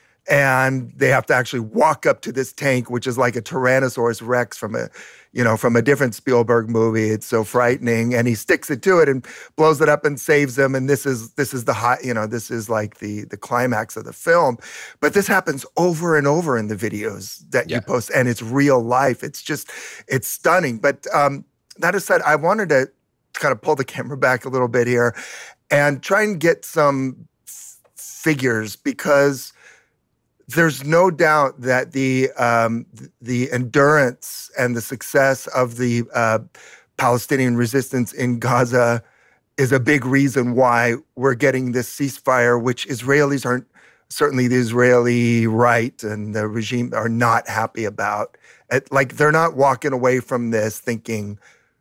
and they have to actually walk up to this tank, which is like a Tyrannosaurus Rex from a, you know, from a different Spielberg movie. It's so frightening, and he sticks it to it and blows it up and saves them. And this is this is the high, you know, this is like the the climax of the film. But this happens over and over in the videos that yeah. you post, and it's real life. It's just it's stunning. But um, that aside, I wanted to kind of pull the camera back a little bit here and try and get some f- figures, because there's no doubt that the um, the endurance and the success of the uh, Palestinian resistance in Gaza is a big reason why we're getting this ceasefire, which Israelis aren't, certainly the Israeli right and the regime are not happy about. It, like, they're not walking away from this thinking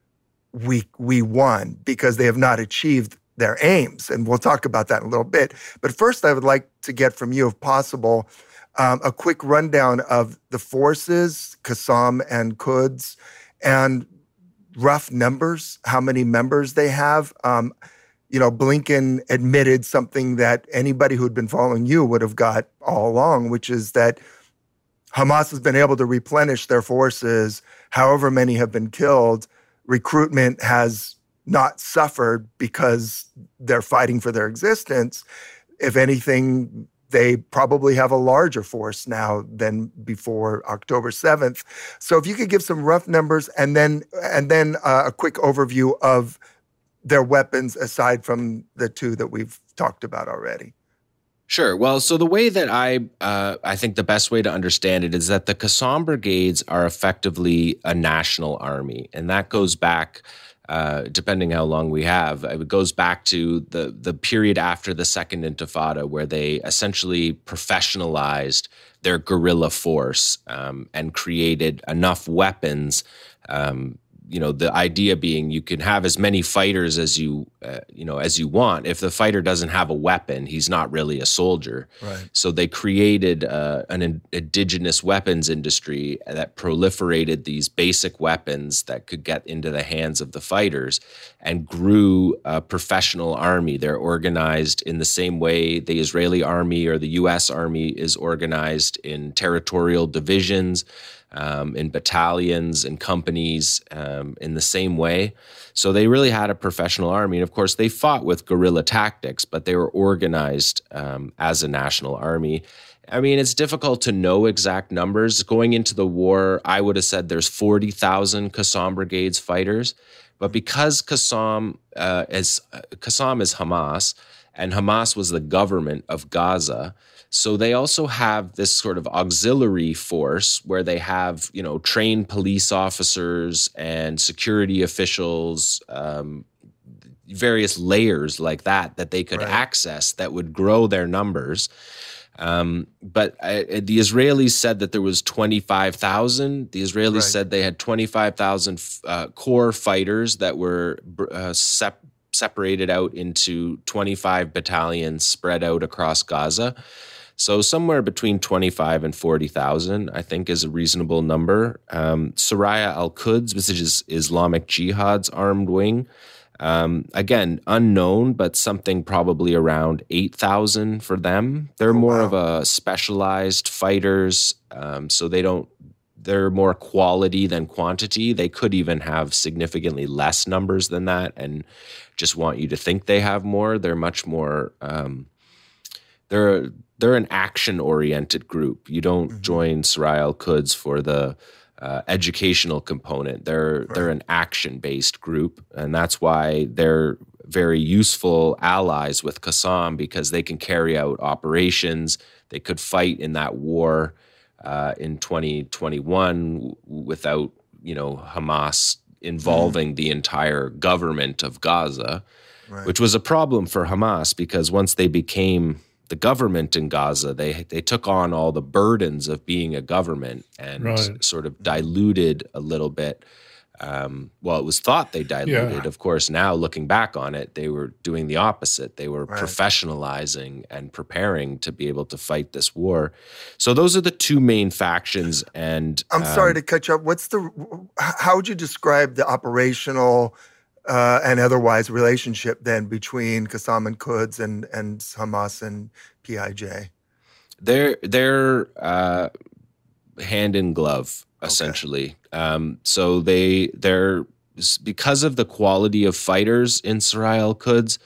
we we won, because they have not achieved their aims. And we'll talk about that in a little bit. But first, I would like to get from you, if possible, Um, a quick rundown of the forces, Qassam and Quds, and rough numbers, how many members they have. Um, you know, Blinken admitted something that anybody who'd been following you would have got all along, which is that Hamas has been able to replenish their forces, however many have been killed. Recruitment has not suffered because they're fighting for their existence. If anything, they probably have a larger force now than before October seventh. So if you could give some rough numbers, and then and then uh, a quick overview of their weapons aside from the two that we've talked about already. Sure. Well, so the way that I uh, I think the best way to understand it is that the Qassam brigades are effectively a national army, and that goes back uh, depending how long we have. It goes back to the the period after the Second Intifada, where they essentially professionalized their guerrilla force um, and created enough weapons. Um, you know, the idea being you can have as many fighters as you, uh, you know, as you want. If the fighter doesn't have a weapon, he's not really a soldier. Right. So they created uh, an in- indigenous weapons industry that proliferated these basic weapons that could get into the hands of the fighters and grew a professional army. They're organized in the same way the Israeli army or the U S army is organized in territorial divisions, Um, in battalions and companies um, in the same way. So they really had a professional army. And of course, they fought with guerrilla tactics, but they were organized um, as a national army. I mean, it's difficult to know exact numbers. Going into the war, I would have said there's forty thousand Qassam Brigades fighters. But because Qassam, uh, is, uh, Qassam is Hamas, and Hamas was the government of Gaza, so they also have this sort of auxiliary force where they have, you know, trained police officers and security officials, um, various layers like that, that they could Right. access that would grow their numbers. Um, but I, the Israelis said that there was twenty-five thousand. The Israelis Right. said they had twenty-five thousand uh, core fighters that were uh, sep- separated out into twenty-five battalions spread out across Gaza. So somewhere between twenty-five and forty thousand, I think, is a reasonable number. Um, Saraya al-Quds, which is Islamic Jihad's armed wing, um, again, unknown, but something probably around eight thousand for them. They're Oh, more wow. of a specialized fighters, um, so they don't, they're more quality than quantity. They could even have significantly less numbers than that and just want you to think they have more. They're much more... Um, they're they're an action-oriented group. You don't Mhm. join Saraya al-Quds for the uh, educational component. They're Right. they're an action-based group, and that's why they're very useful allies with Qassam, because they can carry out operations. They could fight in that war uh, in twenty twenty-one w- without, you know, Hamas involving the entire government of Gaza, Right. which was a problem for Hamas, because once they became the government in Gaza, they they took on all the burdens of being a government and Right. sort of diluted a little bit. Um, well, it was thought they diluted. Yeah. Of course, now looking back on it, they were doing the opposite. They were Right. professionalizing and preparing to be able to fight this war. So those are the two main factions. And I'm sorry um, to cut you up. What's the? How would you describe the operational uh, and otherwise relationship then between Qassam and Quds and and Hamas and P I J? They're they're uh, hand in glove, essentially. Um, so they they're because of the quality of fighters in Saraya al-Quds,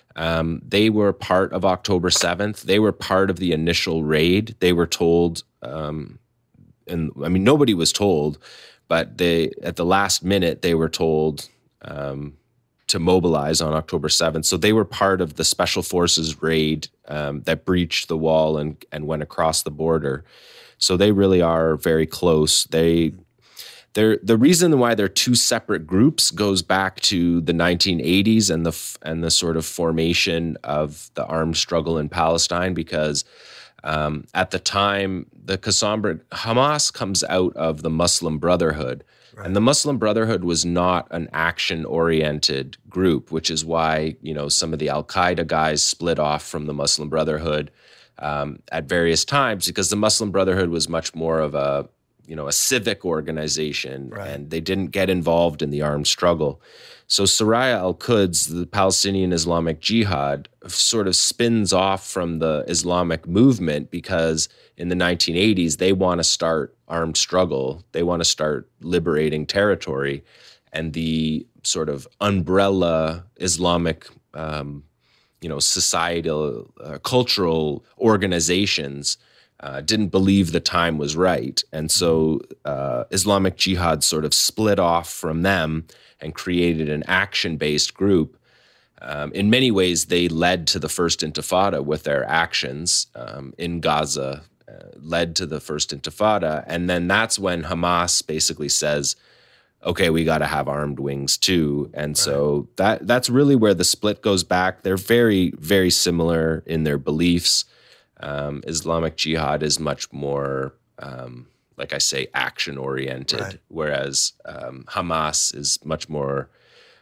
um, they were part of October seventh. They were part of the initial raid. They were told, um, and I mean nobody was told, but they at the last minute they were told. Um, to mobilize on October seventh. So they were part of the Special Forces raid um, that breached the wall and, and went across the border. So they really are very close. They, they're, the reason why they're two separate groups goes back to the nineteen eighties and the and the sort of formation of the armed struggle in Palestine, because um, at the time, the Qassam, Hamas comes out of the Muslim Brotherhood. Right. And the Muslim Brotherhood was not an action-oriented group, which is why, you know, some of the Al-Qaeda guys split off from the Muslim Brotherhood um, at various times, because the Muslim Brotherhood was much more of a, you know, a civic organization, Right. and they didn't get involved in the armed struggle. So Saraya al-Quds, the Palestinian Islamic Jihad, sort of spins off from the Islamic movement, because in the nineteen eighties, they want to start armed struggle. They want to start liberating territory. And the sort of umbrella Islamic, um, you know, societal, uh, cultural organizations uh, didn't believe the time was right. And so uh, Islamic Jihad sort of split off from them and created an action-based group. Um, in many ways, they led to the First Intifada with their actions um, in Gaza, uh, led to the First Intifada. And then that's when Hamas basically says, okay, we got to have armed wings too. And right. so that that's really where the split goes back. They're very, very similar in their beliefs. Um, Islamic Jihad is much more, um, like I say, action-oriented, right. whereas um, Hamas is much more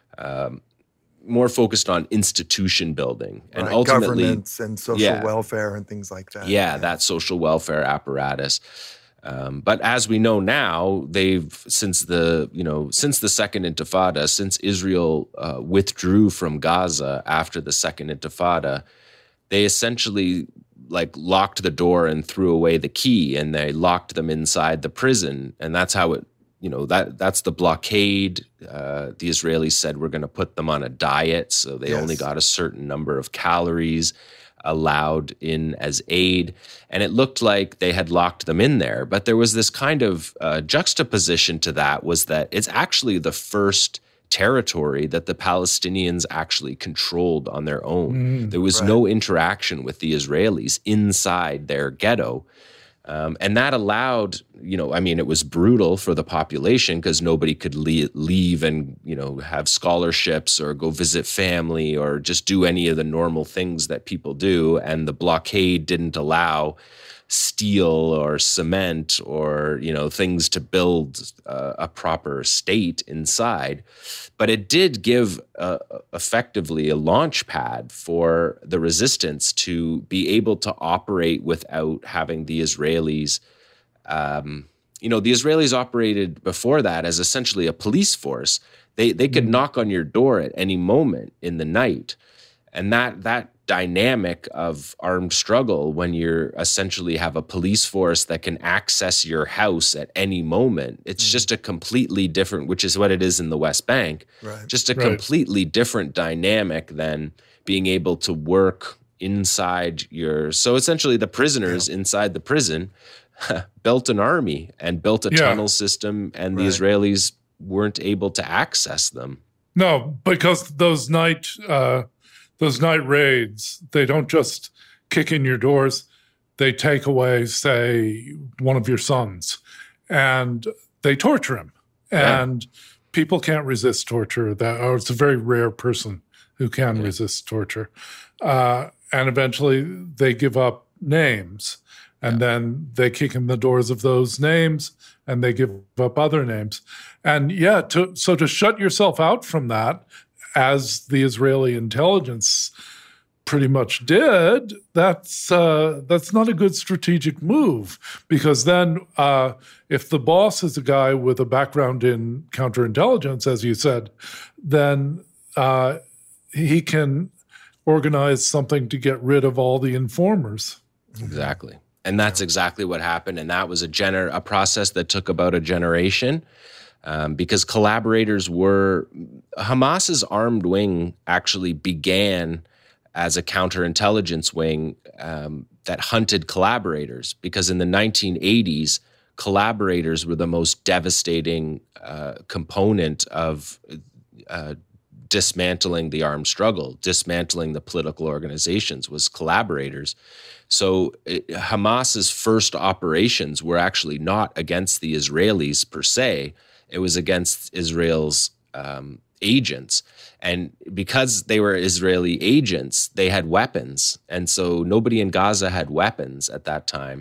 um, more focused on institution building. And right. ultimately— governance and social yeah, welfare and things like that. Yeah, yeah. that social welfare apparatus. Um, but as we know now, they've since the you know since the Second Intifada, since Israel uh, withdrew from Gaza after the Second Intifada, they essentially like locked the door and threw away the key, and they locked them inside the prison, and that's how it you know that that's the blockade. Uh, the Israelis said we're going to put them on a diet, so they yes. only got a certain number of calories allowed in as aid, and it looked like they had locked them in there. But there was this kind of uh, juxtaposition to that, was that it's actually the first territory that the Palestinians actually controlled on their own. Mm, there was right. no interaction with the Israelis inside their ghetto. Um, and that allowed, you know, I mean, it was brutal for the population because nobody could le- leave and, you know, have scholarships or go visit family or just do any of the normal things that people do. And the blockade didn't allow steel or cement or, you know, things to build uh, a proper state inside. But it did give uh, effectively a launch pad for the resistance to be able to operate without having the Israelis. Um, you know, the Israelis operated before that as essentially a police force. They they could mm-hmm. knock on your door at any moment in the night. And that that dynamic of armed struggle, when you essentially have a police force that can access your house at any moment, it's mm. just a completely different, which is what it is in the West Bank, right. just a right. completely different dynamic than being able to work inside your, so essentially the prisoners yeah. inside the prison built an army and built a yeah. tunnel system, and right. the Israelis weren't able to access them. No, because those night, uh, Those night raids, they don't just kick in your doors. They take away, say, one of your sons, and they torture him. Yeah. And people can't resist torture. That, or it's a very rare person who can yeah. resist torture. Uh, and eventually they give up names, and yeah. then they kick in the doors of those names, and they give up other names. And yeah, to, so to shut yourself out from that, as the Israeli intelligence pretty much did, that's uh, that's not a good strategic move, because then uh, if the boss is a guy with a background in counterintelligence, as you said, then uh, he can organize something to get rid of all the informers. Exactly. And that's exactly what happened. And that was a gener- a process that took about a generation. Um, because collaborators were, Hamas's armed wing actually began as a counterintelligence wing um, that hunted collaborators, because in the nineteen eighties, collaborators were the most devastating uh, component of uh, dismantling the armed struggle, dismantling the political organizations, was collaborators. So it, Hamas's first operations were actually not against the Israelis per se. It was against Israel's um, agents. And because they were Israeli agents, they had weapons. And so nobody in Gaza had weapons at that time.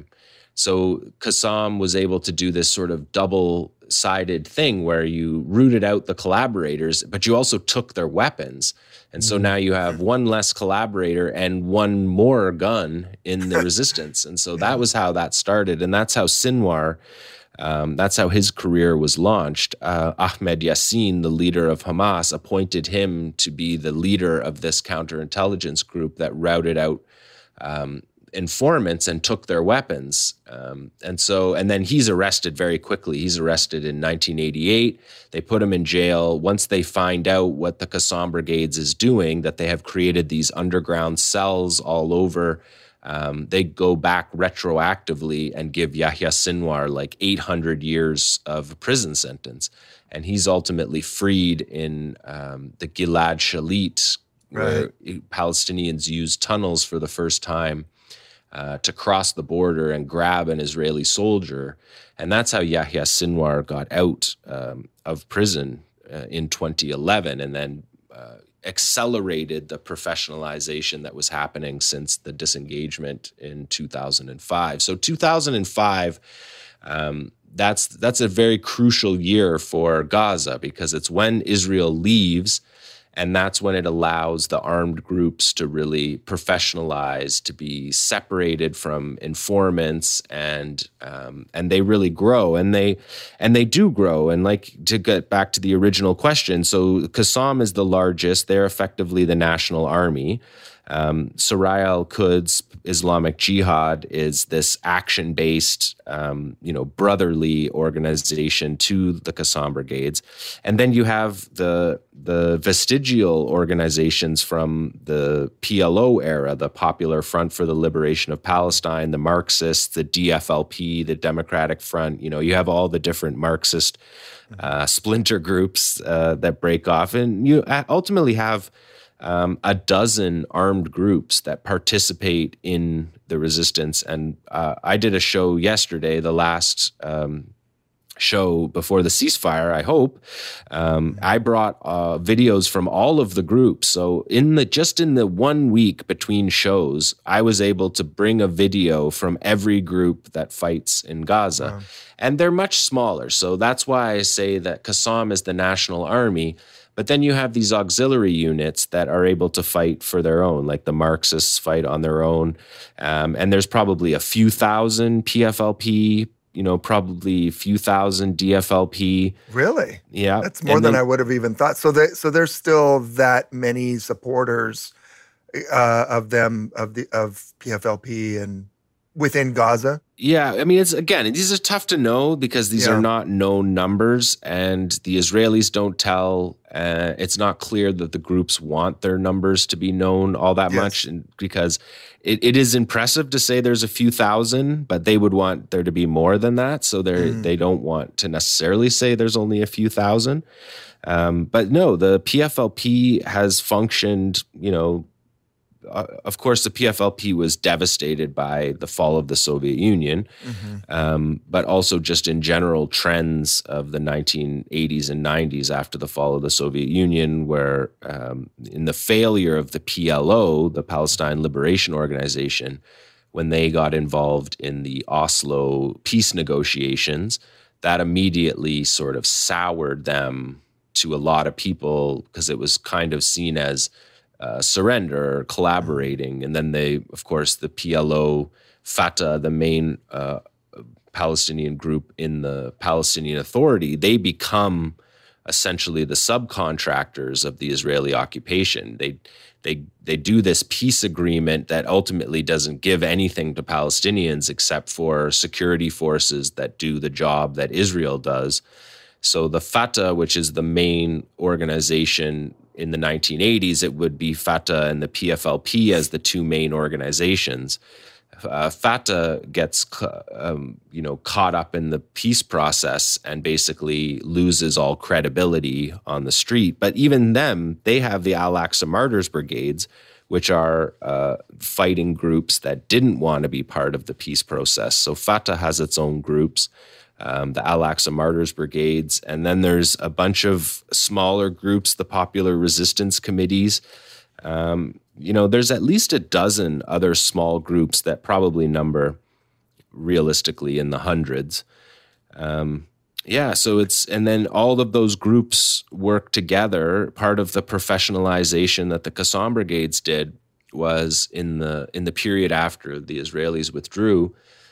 So Qassam was able to do this sort of double-sided thing where you rooted out the collaborators, but you also took their weapons. And so now you have one less collaborator and one more gun in the resistance. And so that was how that started. And that's how Sinwar, um, that's how his career was launched. Uh, Ahmed Yassin, the leader of Hamas, appointed him to be the leader of this counterintelligence group that routed out um, informants and took their weapons. Um, and so, and then he's arrested very quickly. He's arrested in nineteen eighty-eight. They put him in jail. Once they find out what the Qassam Brigades is doing, that they have created these underground cells all over, um, they go back retroactively and give Yahya Sinwar like eight hundred years of prison sentence. And he's ultimately freed in um, the Gilad Shalit, where right. Palestinians used tunnels for the first time. uh, to cross the border and grab an Israeli soldier. And that's how Yahya Sinwar got out um, of prison uh, in twenty eleven, and then uh, accelerated the professionalization that was happening since the disengagement in two thousand five. So two thousand five, um, that's that's a very crucial year for Gaza, because it's when Israel leaves, and that's when it allows the armed groups to really professionalize, to be separated from informants, and um, and they really grow, and they and they do grow. And like, to get back to the original question, so Qassam is the largest; they're effectively the national army. Um, Saraya al-Quds Islamic Jihad is this action-based, um, you know, brotherly organization to the Qassam brigades, and then you have the the vestigial organizations from the P L O era, the Popular Front for the Liberation of Palestine, the Marxists, the D F L P, the Democratic Front. You know, you have all the different Marxist uh, splinter groups uh, that break off, and you ultimately have Um, a dozen armed groups that participate in the resistance. And uh, I did a show yesterday, the last um, show before the ceasefire, I hope. Um, I brought uh, videos from all of the groups. So in the just in the one week between shows, I was able to bring a video from every group that fights in Gaza. Wow. And they're much smaller. So that's why I say that Qassam is the national army. But then you have these auxiliary units that are able to fight for their own, like the Marxists fight on their own. Um, and there's probably a few thousand P F L P, you know, probably a few thousand D F L P. Really? Yeah. That's more and than then, I would have even thought. So, they, so there's still that many supporters uh, of them, of the of P F L P and within Gaza? Yeah, I mean, it's again, these are tough to know because these yeah. are not known numbers, and the Israelis don't tell. Uh, it's not clear that the groups want their numbers to be known all that yes. much, and because it, it is impressive to say there's a few thousand, but they would want there to be more than that, so they mm. they don't want to necessarily say there's only a few thousand. Um, but no, the P F L P has functioned, you know. Uh, of course, the P F L P was devastated by the fall of the Soviet Union, mm-hmm. um, but also just in general trends of the nineteen eighties and nineties after the fall of the Soviet Union, where um, in the failure of the P L O, the Palestine Liberation Organization, when they got involved in the Oslo peace negotiations, that immediately sort of soured them to a lot of people because it was kind of seen as Uh, surrender, collaborating. And then they, of course, the P L O, Fatah, the main uh, Palestinian group in the Palestinian Authority, they become essentially the subcontractors of the Israeli occupation. They they they do this peace agreement that ultimately doesn't give anything to Palestinians except for security forces that do the job that Israel does. So the Fatah, which is the main organization in the nineteen eighties, it would be Fatah and the P F L P as the two main organizations. Uh, Fatah gets, um, you know, caught up in the peace process and basically loses all credibility on the street. But even them, they have the Al-Aqsa Martyrs Brigades, which are uh, fighting groups that didn't want to be part of the peace process. So Fatah has its own groups. Um, the Al-Aqsa Martyrs Brigades, and then there's a bunch of smaller groups, the Popular Resistance Committees. Um, you know, there's at least a dozen other small groups that probably number realistically in the hundreds. Um, yeah, so it's, and then all of those groups work together. Part of the professionalization that the Qassam Brigades did was in the in the period after the Israelis withdrew,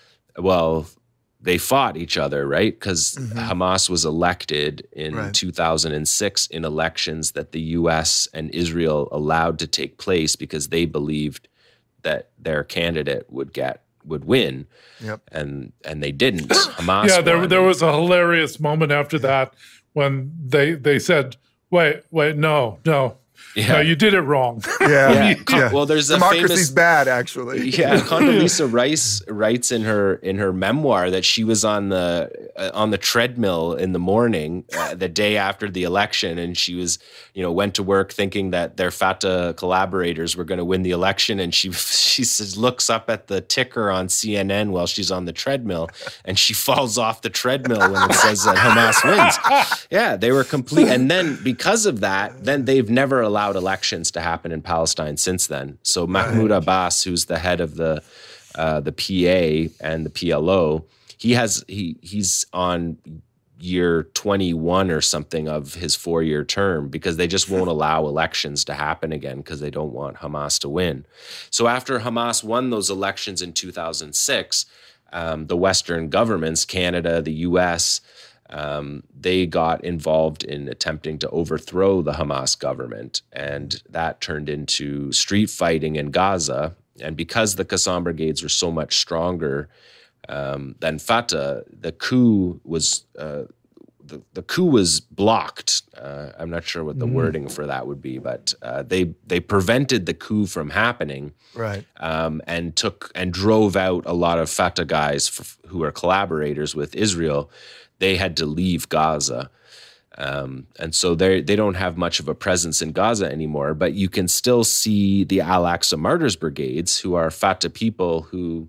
well, they fought each other, right? Because mm-hmm. Hamas was elected in right. two thousand six in elections that the U S and Israel allowed to take place because they believed that their candidate would get would win, yep. and and they didn't. Hamas yeah, there won. there was a hilarious moment after that when they they said, "Wait, wait, no, no, Yeah. No, you did it wrong. Yeah. Yeah. yeah. Well, there's a Democracy's famous bad, actually. yeah, Condoleezza Rice writes in her in her memoir that she was on the uh, on the treadmill in the morning uh, the day after the election, and she was, you know, went to work thinking that their Fatah collaborators were going to win the election, and she she says looks up at the ticker on C N N while she's on the treadmill, and she falls off the treadmill when it says that Hamas wins. Yeah, they were complete, and then because of that, then they've never allowed elections to happen in Palestine since then. So Mahmoud Abbas, who's the head of the uh, the P A and the P L O, he has he he's on year twenty-one or something of his four-year term because they just won't allow elections to happen again because they don't want Hamas to win. So after Hamas won those elections in two thousand six, um, the Western governments, Canada, the U S, Um, they got involved in attempting to overthrow the Hamas government, and that turned into street fighting in Gaza. And because the Qassam brigades were so much stronger um, than Fatah, the coup was uh, the, the coup was blocked. Uh, I'm not sure what the mm. wording for that would be, but uh, they they prevented the coup from happening, right? Um, and took and drove out a lot of Fatah guys f- who are collaborators with Israel. They had to leave Gaza. Um, and so they they don't have much of a presence in Gaza anymore, but you can still see the Al-Aqsa Martyrs Brigades, who are Fatah people who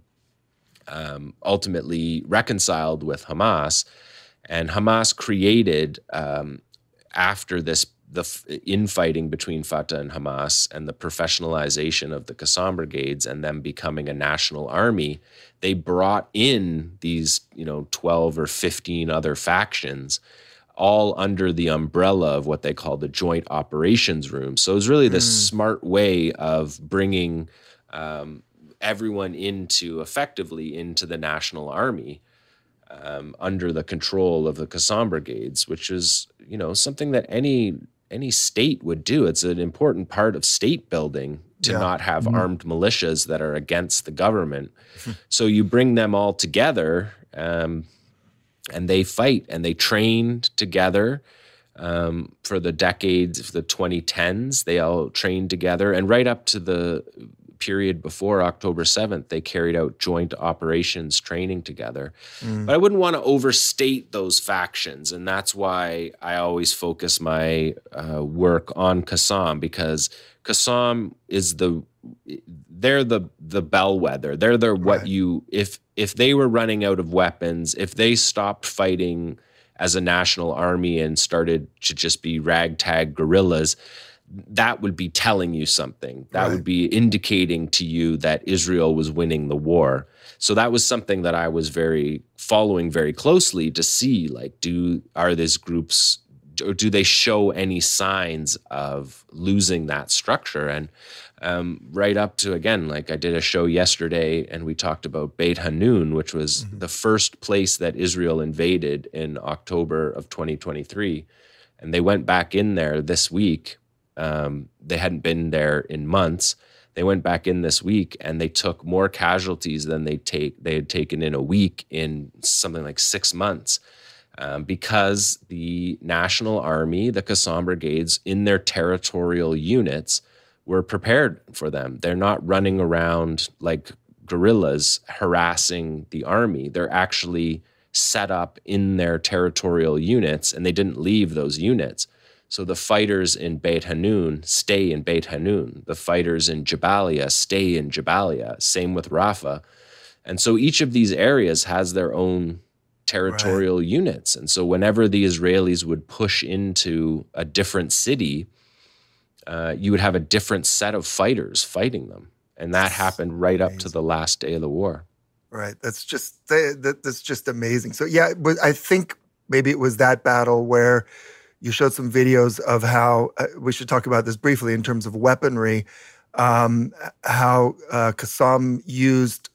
um, ultimately reconciled with Hamas. And Hamas created, um, after this the f- infighting between Fatah and Hamas and the professionalization of the Qassam brigades and them becoming a national army, they brought in these, you know, twelve or fifteen other factions, all under the umbrella of what they call the Joint Operations Room. So it was really this mm. smart way of bringing um, everyone into, effectively, into the national army um, under the control of the Qassam brigades, which is, you know, something that any any state would do. It's an important part of state building to yeah. not have mm-hmm. armed militias that are against the government. So you bring them all together, um, and they fight and they trained together um, for the decades of the twenty tens. They all trained together, and right up to the period before October seventh, they carried out joint operations training together. Mm. But I wouldn't want to overstate those factions, and that's why I always focus my uh, work on Qassam, because Qassam is the they're the the bellwether. They're the what right. you if if they were running out of weapons, if they stopped fighting as a national army and started to just be ragtag guerrillas, that would be telling you something. That right. would be indicating to you that Israel was winning the war. So that was something that I was very following very closely to see, like, do are these groups, or do they show any signs of losing that structure? And um, right up to, again, like I did a show yesterday and we talked about Beit Hanun, which was mm-hmm. the first place that Israel invaded in October of twenty twenty-three. And they went back in there this week. Um, they hadn't been there in months. They went back in this week and they took more casualties than they take they had taken in a week in something like six months. Um, because the National Army, the Qassam brigades, in their territorial units were prepared for them. They're not running around like guerrillas harassing the army. They're actually set up in their territorial units, and they didn't leave those units. So the fighters in Beit Hanun stay in Beit Hanun. The fighters in Jabalia stay in Jabalia. Same with Rafah. And so each of these areas has their own territorial right. units. And so whenever the Israelis would push into a different city, uh, you would have a different set of fighters fighting them. And that that's happened right amazing. Up to the last day of the war. Right. That's just that, that's just amazing. So yeah, but I think maybe it was that battle where you showed some videos of how, uh, we should talk about this briefly in terms of weaponry, um, how uh, Qassam used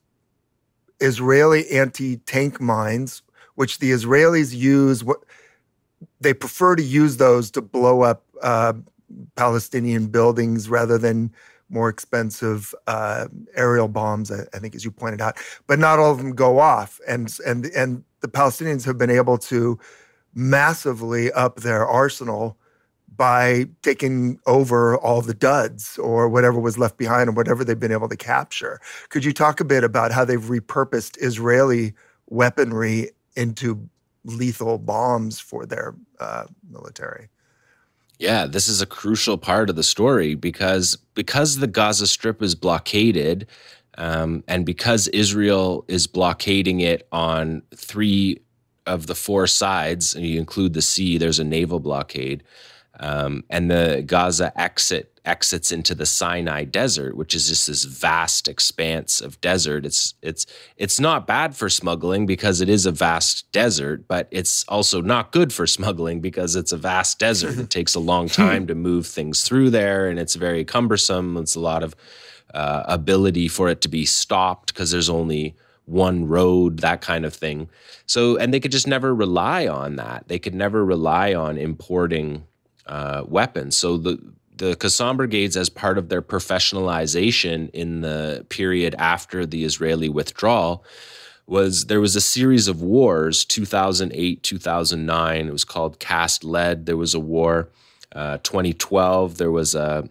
Israeli anti-tank mines, which the Israelis use, what they prefer to use those to blow up uh, Palestinian buildings rather than more expensive uh, aerial bombs, I, I think, as you pointed out. But not all of them go off. And, and, and the Palestinians have been able to massively up their arsenal by taking over all the duds or whatever was left behind and whatever they've been able to capture. Could you talk a bit about how they've repurposed Israeli weaponry into lethal bombs for their uh, military? Yeah, this is a crucial part of the story because because the Gaza Strip is blockaded, um, and because Israel is blockading it on three of the four sides, and you include the sea, there's a naval blockade, um, and the Gaza exit exits into the Sinai Desert, which is just this vast expanse of desert. It's it's it's not bad for smuggling because it is a vast desert, but it's also not good for smuggling because it's a vast desert. It takes a long time to move things through there, and it's very cumbersome. It's a lot of uh, ability for it to be stopped because there's only one road, that kind of thing. So, and they could just never rely on that. They could never rely on importing uh, weapons. So the The Qassam brigades, as part of their professionalization in the period after the Israeli withdrawal, was there was a series of wars, two thousand eight, two thousand nine. It was called Cast Lead. There was a war. Uh, twenty twelve, there was a,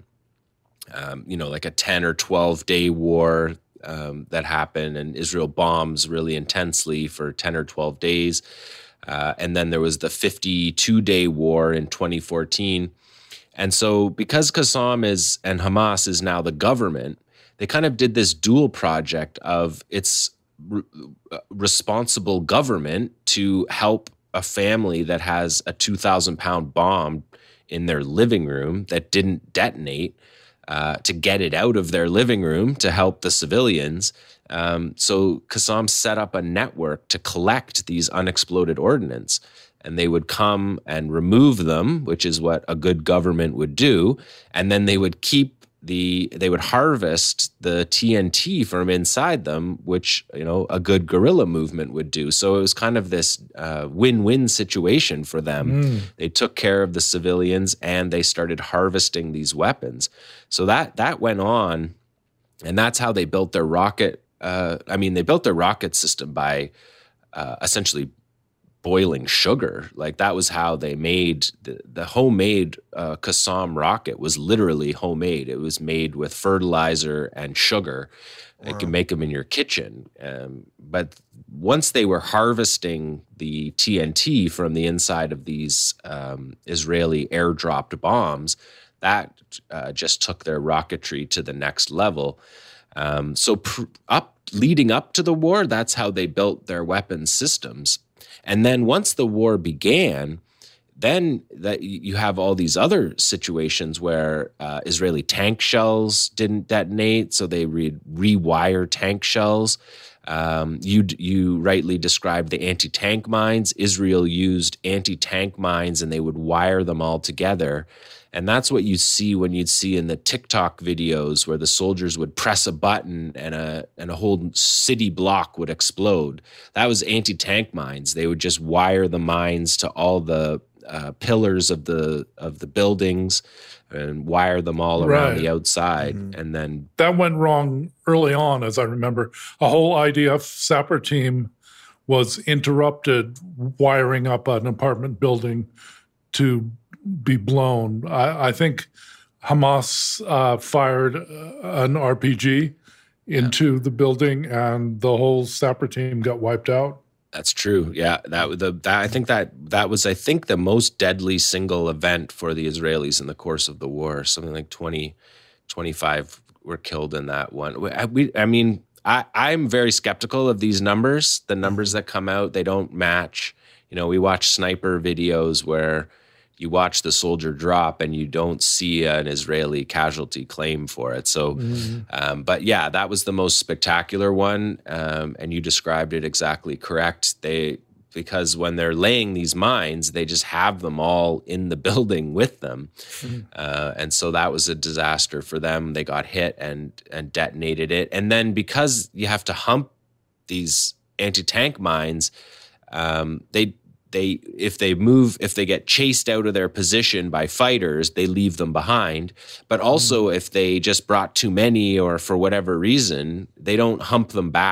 um, you know, like a ten or twelve day war um, that happened, and Israel bombs really intensely for ten or twelve days. Uh, and then there was the fifty-two day war in twenty fourteen. And so because Qassam is and Hamas is now the government, they kind of did this dual project of its re- responsible government to help a family that has a two thousand pound bomb in their living room that didn't detonate, uh, to get it out of their living room to help the civilians. Um, so Qassam set up a network to collect these unexploded ordnance. And they would come and remove them, which is what a good government would do. And then they would keep the, they would harvest the T N T from inside them, which, you know, a good guerrilla movement would do. So it was kind of this uh, win-win situation for them. Mm. They took care of the civilians and they started harvesting these weapons. So that, that went on, and that's how they built their rocket. Uh, I mean, they built their rocket system by uh, essentially boiling sugar. Like that was how they made the, the homemade uh, Qassam rocket was literally homemade. It was made with fertilizer and sugar. Wow. You can make them in your kitchen. Um, but once they were harvesting the T N T from the inside of these um, Israeli airdropped bombs, that uh, just took their rocketry to the next level. Um, so pr- up leading up to the war, that's how they built their weapons systems. And then once the war began, then that you have all these other situations where uh, Israeli tank shells didn't detonate, so they re- rewire tank shells. Um, you you rightly described the anti-tank mines. Israel used anti-tank mines, and they would wire them all together. And that's what you see when you'd see in the TikTok videos where the soldiers would press a button and a and a whole city block would explode. That was anti-tank mines. They would just wire the mines to all the uh, pillars of the of the buildings and wire them all around right. the outside. Mm-hmm. And then that went wrong early on, as I remember. A whole I D F sapper team was interrupted wiring up an apartment building to be blown. I, I think Hamas uh, fired uh, an R P G into yeah. the building, and the whole sapper team got wiped out. That's true. Yeah, that the that I think that that was I think the most deadly single event for the Israelis in the course of the war. Something like twenty, twenty-five were killed in that one. We, I, we, I mean, I, I'm very skeptical of these numbers. The numbers that come out, they don't match. You know, we watch sniper videos where you watch the soldier drop and you don't see an Israeli casualty claim for it. So, mm-hmm. um, but yeah, that was the most spectacular one. Um, and you described it exactly correct. They, because when they're laying these mines, they just have them all in the building with them. Mm-hmm. Uh, and so that was a disaster for them. They got hit and, and detonated it. And then because you have to hump these anti-tank mines, um, they, They, if they move, if they get chased out of their position by fighters, they leave them behind. But also, mm. if they just brought too many, or for whatever reason, they don't hump them back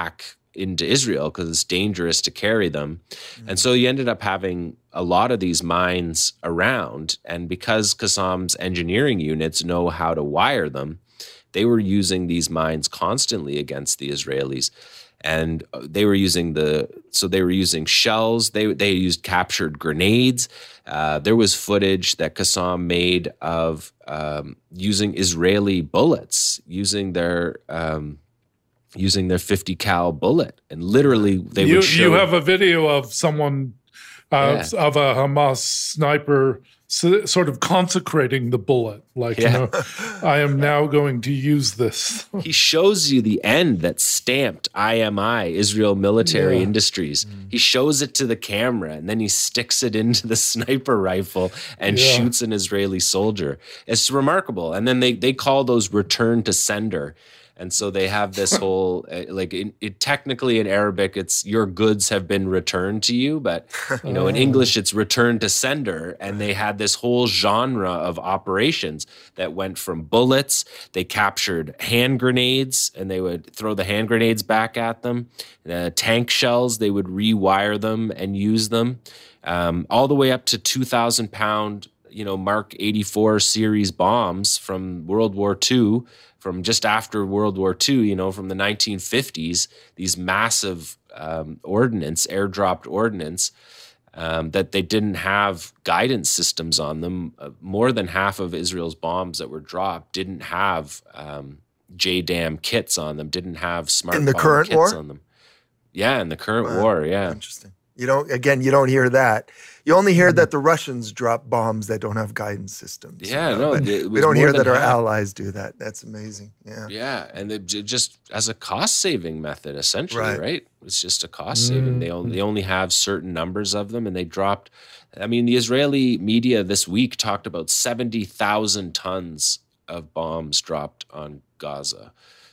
into Israel because it's dangerous to carry them. Mm-hmm. And so you ended up having a lot of these mines around. And because Qassam's engineering units know how to wire them, they were using these mines constantly against the Israelis. And they were using the, so they were using shells. They they used captured grenades. Uh, there was footage that Qassam made of um, using Israeli bullets, using their um, using their fifty cal bullet, and literally they you, would show. You have a video of someone uh, Yeah. of a Hamas sniper s- sort of consecrating the bullet, like Yeah. you know, I am now going to use this. He shows you the end that's stamped I M I, Israel Military Yeah. Industries. He shows it to the camera, and then he sticks it into the sniper rifle and Yeah. shoots an Israeli soldier. It's remarkable. And then they they call those return to sender. And so they have this whole, uh, like, it, it, technically in Arabic, it's your goods have been returned to you. But, you know, in English, it's return to sender. And they had this whole genre of operations that went from bullets. They captured hand grenades, and they would throw the hand grenades back at them. Uh, tank shells, they would rewire them and use them. Um, all the way up to two thousand pound, you know, Mark eighty-four series bombs from World War Two. From just after World War Two, you know, from the nineteen fifties, these massive um, ordnance, airdropped ordnance, um, that they didn't have guidance systems on them. Uh, more than half of Israel's bombs that were dropped didn't have um, J DAM kits on them, didn't have smart In the bomb current kits war? on them. Yeah, in the current Wow. war, yeah. Interesting. You don't, again, you don't hear that. You only hear that the Russians drop bombs that don't have guidance systems. Yeah, you know, no, but it was we don't more hear than that our half. allies do that. That's amazing. Yeah. Yeah, and it j- just as a cost saving method, essentially, Right. right? It's just a cost saving. They only they only have certain numbers of them, and they dropped. I mean, the Israeli media this week talked about seventy thousand tons of bombs dropped on Gaza.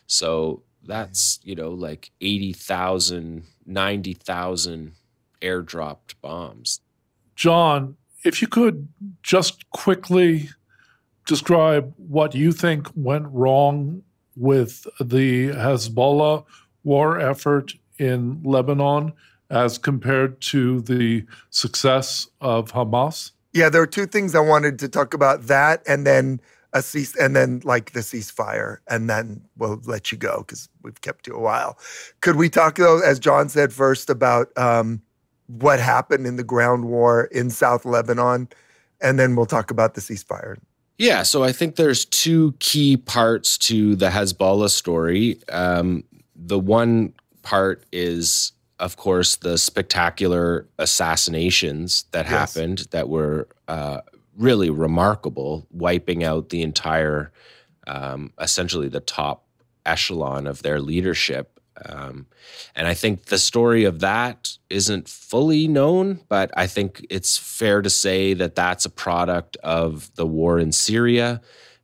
So that's, you know, like eighty thousand, ninety thousand airdropped bombs. John, if you could just quickly describe what you think went wrong with the Hezbollah war effort in Lebanon as compared to the success of Hamas? Yeah, there are two things I wanted to talk about, that and then a cease and then like the ceasefire, and then we'll let you go because we've kept you a while. Could we talk though, as John said first, about um, what happened in the ground war in South Lebanon, and then we'll talk about the ceasefire. Yeah, so I think there's two key parts to the Hezbollah story. Um, the one part is, of course, the spectacular assassinations that Yes. happened that were uh, really remarkable, wiping out the entire, um, essentially the top echelon of their leadership. Um, and I think the story of that isn't fully known, but I think it's fair to say that that's a product of the war in Syria.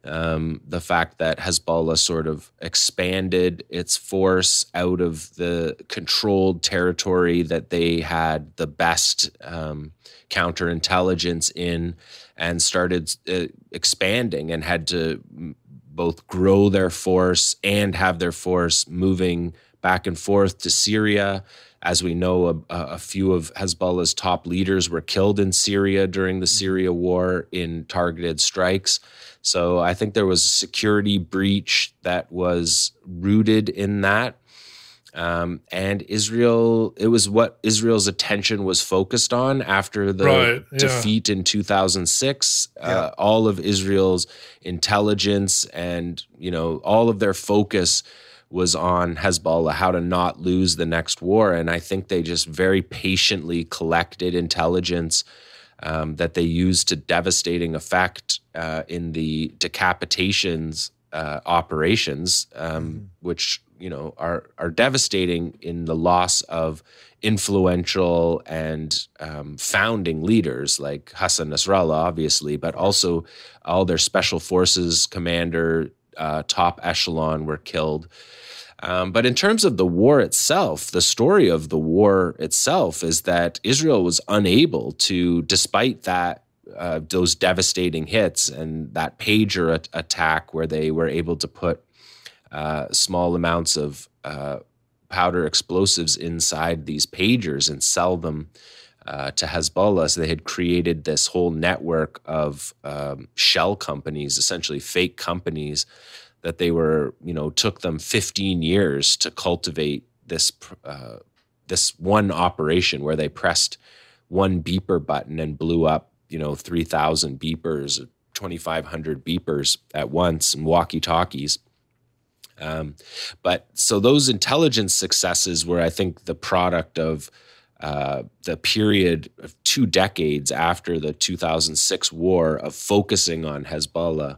Um, the fact that Hezbollah sort of expanded its force out of the controlled territory that they had the best um, counterintelligence in, and started uh, expanding and had to both grow their force and have their force moving back and forth to Syria. As we know, a, a few of Hezbollah's top leaders were killed in Syria during the Syria war in targeted strikes. So I think there was a security breach that was rooted in that. Um, and Israel, it was what Israel's attention was focused on after the Right, yeah. defeat in two thousand six. Yeah. Uh, all of Israel's intelligence and, you know, all of their focus was on Hezbollah, how to not lose the next war. And I think they just very patiently collected intelligence um, that they used to devastating effect uh, in the decapitations uh, operations, um, Mm-hmm. which, you know, are are devastating in the loss of influential and um, founding leaders like Hassan Nasrallah, obviously, but also all their special forces commander, uh, top echelon were killed. Um, but in terms of the war itself, the story of the war itself is that Israel was unable to, despite that, uh, those devastating hits and that pager at- attack where they were able to put uh, small amounts of uh, powder explosives inside these pagers and sell them uh, to Hezbollah. So they had created this whole network of um, shell companies, essentially fake companies, that they were, you know, took them fifteen years to cultivate this uh, this one operation where they pressed one beeper button and blew up, you know, three thousand beepers, twenty-five hundred beepers at once, and walkie-talkies. Um, but so those intelligence successes were, I think, the product of uh, the period of two decades after the two thousand six war of focusing on Hezbollah.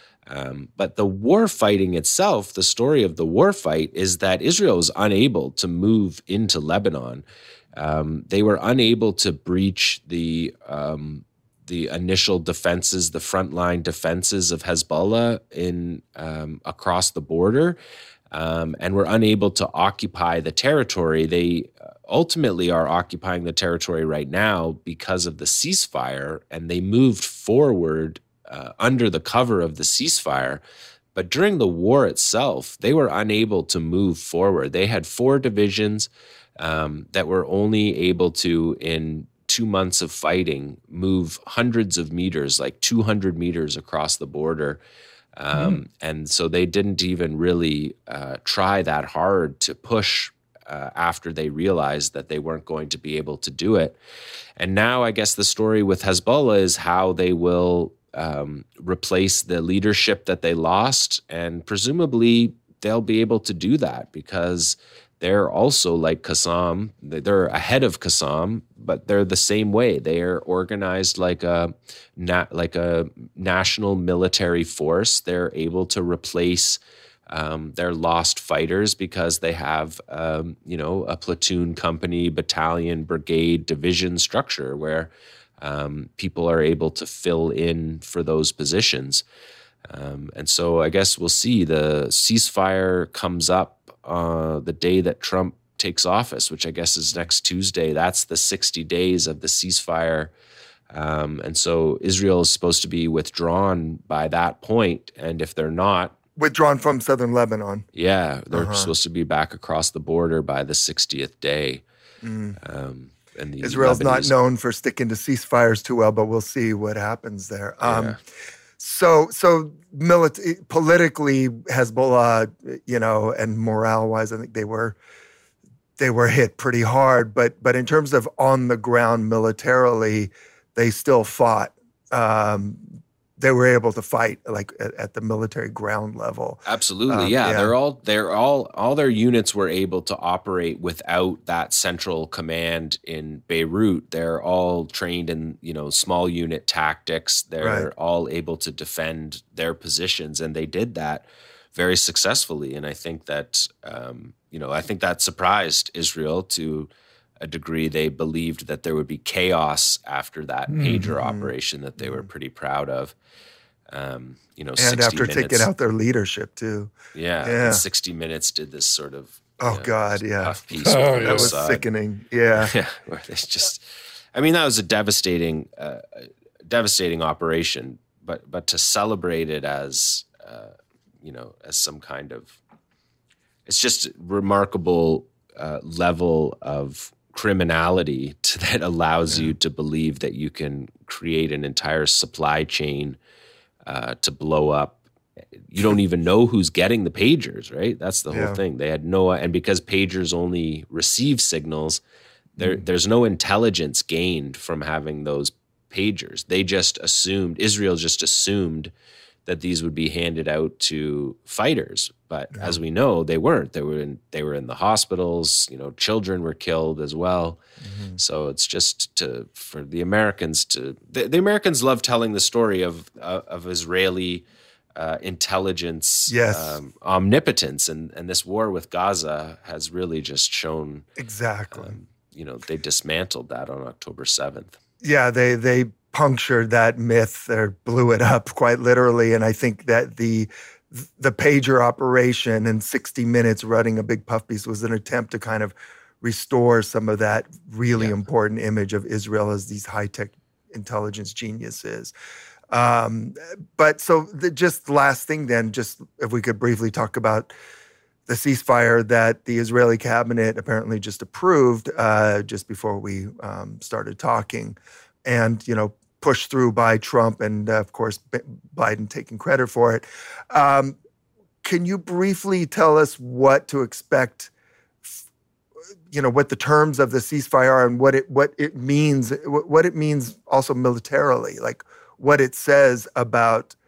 Um, but the war fighting itself, the story of the war fight, is that Israel was unable to move into Lebanon. Um, they were unable to breach the um, the initial defenses, the frontline defenses of Hezbollah in um, across the border, um, and were unable to occupy the territory. They ultimately are occupying the territory right now because of the ceasefire, and they moved forward uh, under the cover of the ceasefire. But during the war itself, they were unable to move forward. They had four divisions um, that were only able to, in two months of fighting, move hundreds of meters, like two hundred meters across the border. Um, mm. And so they didn't even really uh, try that hard to push uh, after they realized that they weren't going to be able to do it. And now I guess the story with Hezbollah is how they will um, replace the leadership that they lost. And presumably they'll be able to do that because they're also like Qassam. They're ahead of Qassam, but they're the same way. They are organized like a like a national military force. They're able to replace um, their lost fighters because they have, um, you know, a platoon, company, battalion, brigade, division structure where um, people are able to fill in for those positions. Um, and so I guess we'll see. The ceasefire comes up Uh, the day that Trump takes office, which I guess is next Tuesday. That's the sixty days of the ceasefire. Um, and so Israel is supposed to be withdrawn by that point. And if they're not, withdrawn from southern Lebanon. Yeah, they're uh-huh. supposed to be back across the border by the sixtieth day. Mm. Um, and the Israel's Lebanese, not known for sticking to ceasefires too well, but we'll see what happens there. Um, yeah. So, so milita- politically, Hezbollah, you know, and morale-wise, I think they were they were hit pretty hard. But but in terms of on the ground militarily, they still fought. Um, they were able to fight like at, at the military ground level. Absolutely, um, yeah. yeah. They're all they're all all their units were able to operate without that central command in Beirut. They're all trained in, you know, small unit tactics. They're Right. all able to defend their positions, and they did that very successfully. And I think that um, you know, I think that surprised Israel to a degree. They believed that there would be chaos after that Mm-hmm. pager operation that they were pretty proud of. Um, you know, And after minutes, taking out their leadership too. yeah, Yeah. and sixty minutes did this sort of Oh you know, God, yeah, puff piece. Oh, with yeah. that was Mossad. sickening. Yeah, Yeah, where it's just, I mean, that was a devastating, uh, devastating operation. But but to celebrate it as, uh, you know, as some kind of, it's just remarkable uh, level of criminality to, that allows Yeah. you to believe that you can create an entire supply chain uh, to blow up. You don't even know who's getting the pagers, right? That's the whole Yeah. thing. They had no, and because pagers only receive signals, there there's no intelligence gained from having those pagers. They just assumed, Israel just assumed that these would be handed out to fighters. But Yeah. as we know, they weren't. They were in they were in the hospitals, you know, children were killed as well. Mhm. So it's just to for the Americans to the, the Americans love telling the story of uh, of Israeli uh, intelligence Yes. um, omnipotence, and and this war with Gaza has really just shown exactly. um, you know, they dismantled that on October seventh. Yeah, they they punctured that myth or blew it up quite literally. And I think that the the pager operation in sixty minutes running a big puff piece was an attempt to kind of restore some of that really Yeah. important image of Israel as these high-tech intelligence geniuses. Um, but so the just last thing then, just if we could briefly talk about the ceasefire that the Israeli cabinet apparently just approved uh, just before we um, started talking, and you know pushed through by Trump and uh, of course B- Biden taking credit for it. Um, can you briefly tell us what to expect? You know what the terms of the ceasefire are and what it what it means. What it means also militarily, like what it says about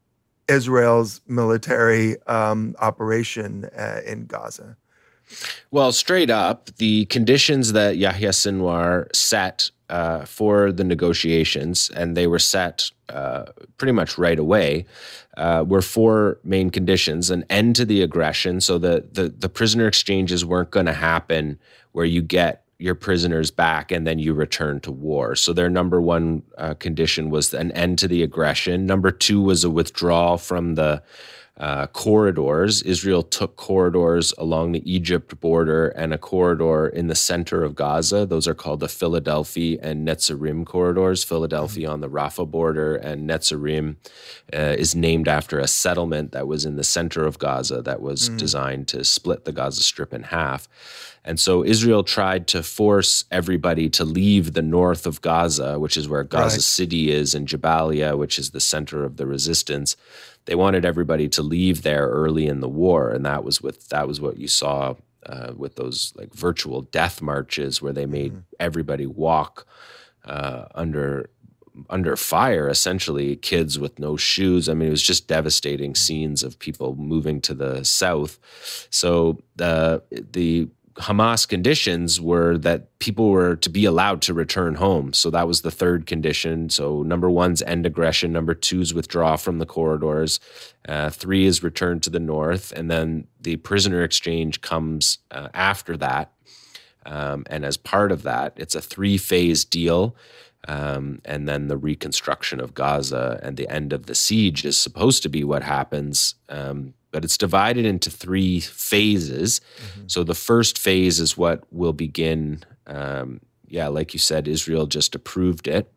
Israel's military um, operation uh, in Gaza. Well, straight up, the conditions that Yahya Sinwar set uh, for the negotiations, and they were set uh, pretty much right away, uh, were four main conditions: an end to the aggression, so the the, the prisoner exchanges weren't going to happen where you get your prisoners back and then you return to war. So their number one uh, condition was an end to the aggression. Number two was a withdrawal from the uh, corridors. Israel took corridors along the Egypt border and a corridor in the center of Gaza. Those are called the Philadelphia and Netzarim corridors. Philadelphia on the Rafah border, and Netzarim uh, is named after a settlement that was in the center of Gaza that was mm. designed to split the Gaza Strip in half. And so Israel tried to force everybody to leave the north of Gaza, which is where Gaza right. City is, and Jabalia, which is the center of the resistance. They wanted everybody to leave there early in the war, and that was with that was what you saw uh, with those like virtual death marches where they made mm-hmm. everybody walk uh, under under fire, essentially, kids with no shoes. I mean, it was just devastating scenes of people moving to the south. So the the Hamas conditions were that people were to be allowed to return home. So that was the third condition. So number one's end aggression. Number two is withdraw from the corridors. Uh, three is return to the north. And then the prisoner exchange comes uh, after that. Um, and as part of that, it's a three-phase deal. Um, and then the reconstruction of Gaza and the end of the siege is supposed to be what happens. Um, but it's divided into three phases. Mm-hmm. So the first phase is what will begin, um, yeah, like you said, Israel just approved it.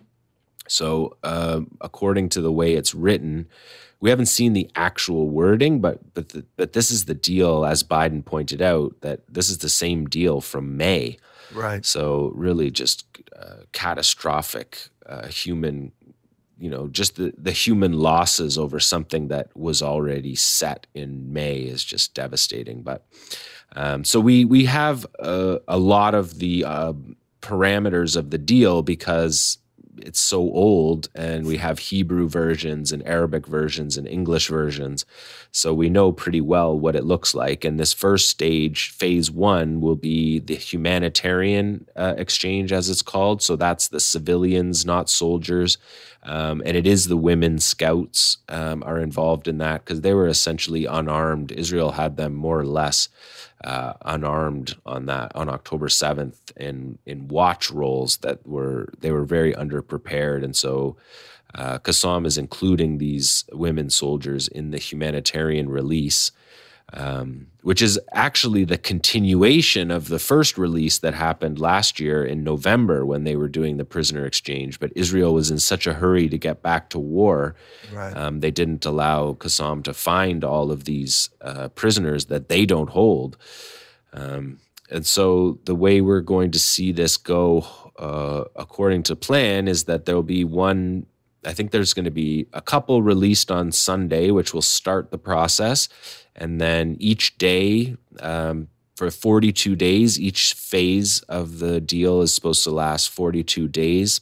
So uh, according to the way it's written, we haven't seen the actual wording, but but, the, but this is the deal, as Biden pointed out, that this is the same deal from May. Right. So really just uh, catastrophic uh, human, you know, just the, the human losses over something that was already set in May is just devastating. But um, so we we have uh, a lot of the uh, parameters of the deal because it's so old, and we have Hebrew versions and Arabic versions and English versions. So we know pretty well what it looks like. And this first stage, phase one, will be the humanitarian uh, exchange, as it's called. So that's the civilians, not soldiers. Um, and it is the women scouts um, are involved in that because they were essentially unarmed. Israel had them more or less uh, unarmed on that on October seventh in in watch roles that were they were very underprepared, and so uh, Qassam is including these women soldiers in the humanitarian release. Um, which is actually the continuation of the first release that happened last year in November when they were doing the prisoner exchange. But Israel was in such a hurry to get back to war, right. um, they didn't allow Qassam to find all of these uh, prisoners that they don't hold. Um, and so the way we're going to see this go, uh, according to plan, is that there will be one. I think there's going to be a couple released on Sunday, which will start the process. And then each day, um, for forty-two days, each phase of the deal is supposed to last forty-two days.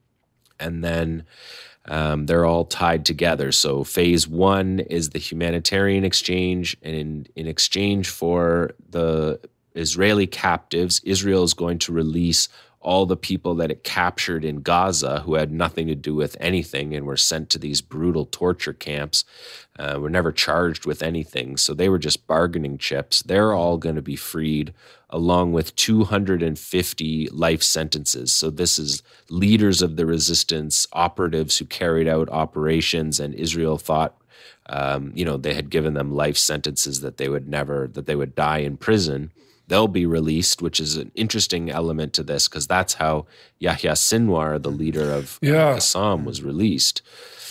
And then um, they're all tied together. So phase one is the humanitarian exchange. And in, in exchange for the Israeli captives, Israel is going to release all the people that it captured in Gaza who had nothing to do with anything and were sent to these brutal torture camps, uh, were never charged with anything. So they were just bargaining chips. They're all going to be freed along with two hundred fifty life sentences. So this is leaders of the resistance, operatives who carried out operations, and Israel thought, um, you know, they had given them life sentences that they would never, that they would die in prison. They'll be released, which is an interesting element to this because that's how Yahya Sinwar, the leader of yeah. uh, Qassam, was released.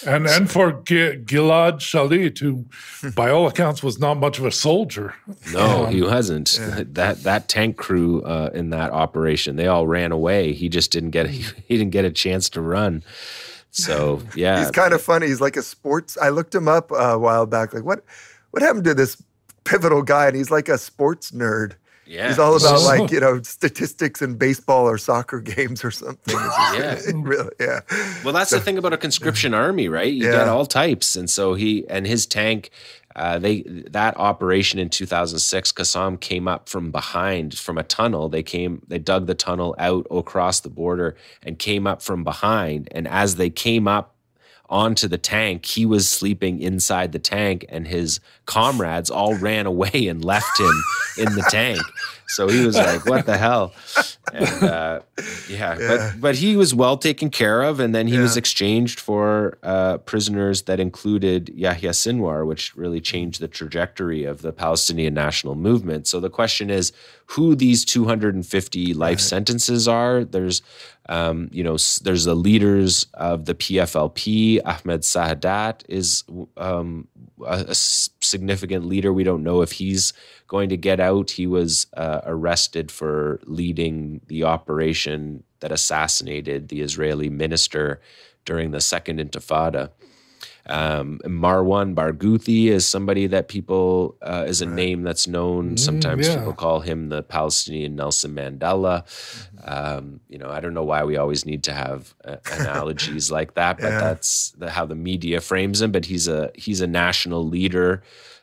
And and for G- Gilad Shalit, who by all accounts was not much of a soldier. No, Um, he wasn't. Yeah. That that tank crew uh, in that operation, they all ran away. He just didn't get he, he didn't get a chance to run. So yeah, He's kind of funny. He's like a sports. I looked him up uh, a while back. Like, what what happened to this pivotal guy? And he's like a sports nerd. yeah, He's all about Oh. like, you know, statistics in baseball or soccer games or something. It's just- Yeah. really, yeah. Well, that's the thing about a conscription army, right? You Yeah. get all types, and so he and his tank. Uh, they that operation in two thousand six, Qassam came up from behind from a tunnel. They came, they dug the tunnel out across the border and came up from behind. And as they came up onto the tank, he was sleeping inside the tank, and his comrades all ran away and left him in the tank. So he was like, "What the hell?" And uh, yeah, Yeah. but but he was well taken care of, and then he was Yeah. exchanged for uh, prisoners that included Yahya Sinwar, which really changed the trajectory of the Palestinian national movement. So the question is, who these two hundred fifty life sentences are? There's um, you know, s- there's the leaders of the P F L P. Ahmed Sahadat is um, a, a s- significant leader. We don't know if he's going to get out. He was uh, arrested for leading the operation that assassinated the Israeli minister during the Second Intifada. Um, Marwan Barghouti is somebody that people uh, is a name that's known. Sometimes yeah. people call him the Palestinian Nelson Mandela. Um, you know, I don't know why we always need to have uh, analogies like that, but Yeah. that's the, how the media frames him. But he's a he's a national leader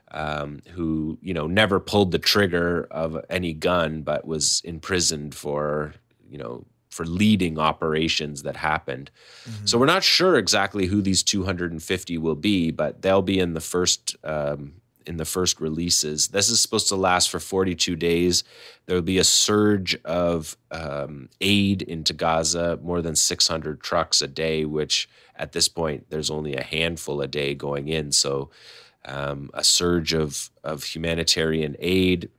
um, who you know never pulled the trigger of any gun, but was imprisoned for you know. for leading operations that happened. So we're not sure exactly who these two hundred fifty will be, but they'll be in the first um, in the first releases. This is supposed to last for forty-two days. There will be a surge of um, aid into Gaza, more than six hundred trucks a day, which at this point there's only a handful a day going in. So um, a surge of of humanitarian aid,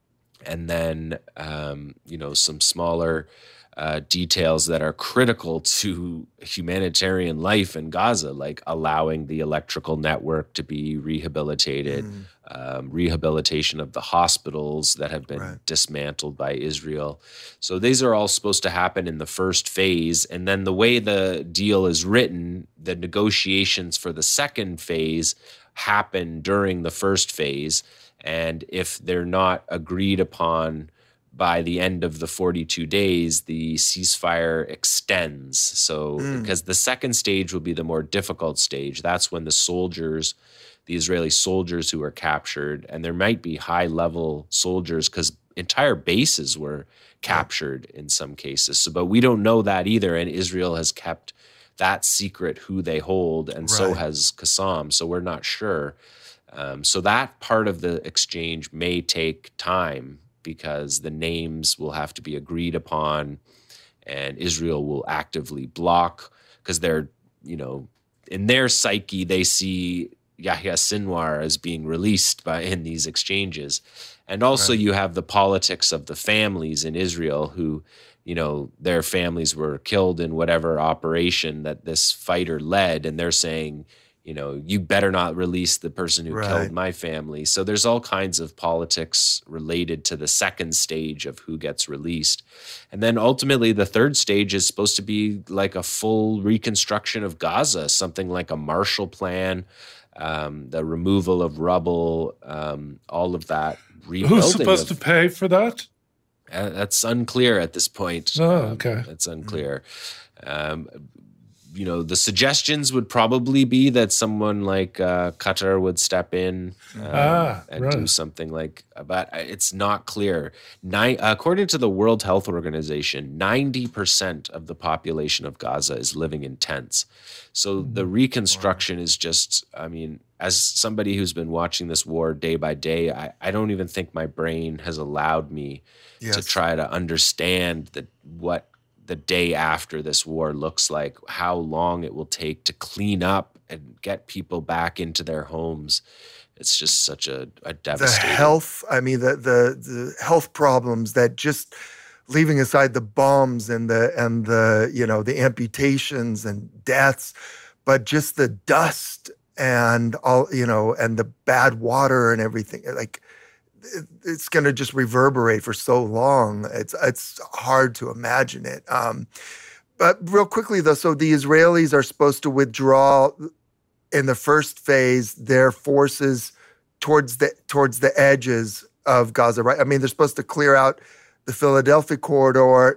and then um, you know some smaller uh, details that are critical to humanitarian life in Gaza, like allowing the electrical network to be rehabilitated, Mm. um, rehabilitation of the hospitals that have been Right. dismantled by Israel. So these are all supposed to happen in the first phase. And then the way the deal is written, the negotiations for the second phase happen during the first phase. And if they're not agreed upon by the end of the forty-two days, the ceasefire extends. So, Mm. because the second stage will be the more difficult stage. That's when the soldiers, the Israeli soldiers who were captured, and there might be high level soldiers because entire bases were captured in some cases. So, but we don't know that either. And Israel has kept that secret who they hold, and so Right. has Qassam. So we're not sure. Um, so that part of the exchange may take time because the names will have to be agreed upon, and Israel will actively block because they're, you know, in their psyche, they see Yahya Sinwar as being released by in these exchanges. And also Right. you have the politics of the families in Israel who, you know, their families were killed in whatever operation that this fighter led, and they're saying, you know, you better not release the person who Right. killed my family. So there's all kinds of politics related to the second stage of who gets released. And then ultimately the third stage is supposed to be like a full reconstruction of Gaza, something like a Marshall Plan, um, the removal of rubble, um, all of that rebuilding. Who's supposed of- to pay for that? uh, that's unclear at this point. Oh, Um, okay. That's unclear. Um, you know, the suggestions would probably be that someone like uh, Qatar would step in um, Ah, and do right. something like, but it's not clear. Nine, according to the World Health Organization, ninety percent of the population of Gaza is living in tents. So the reconstruction is just, I mean, as somebody who's been watching this war day by day, I, I don't even think my brain has allowed me Yes. to try to understand the, what the day after this war looks like, how long it will take to clean up and get people back into their homes. It's just such a, a the devastating. health, I mean, the, the the health problems that just leaving aside the bombs and the and the you know the amputations and deaths, but just the dust and all, you know, and the bad water and everything, like it, it's going to just reverberate for so long. It's it's hard to imagine it. Um, but real quickly though, so the Israelis are supposed to withdraw in the first phase their forces towards the towards the edges of Gaza, right? I mean, they're supposed to clear out the Philadelphia corridor,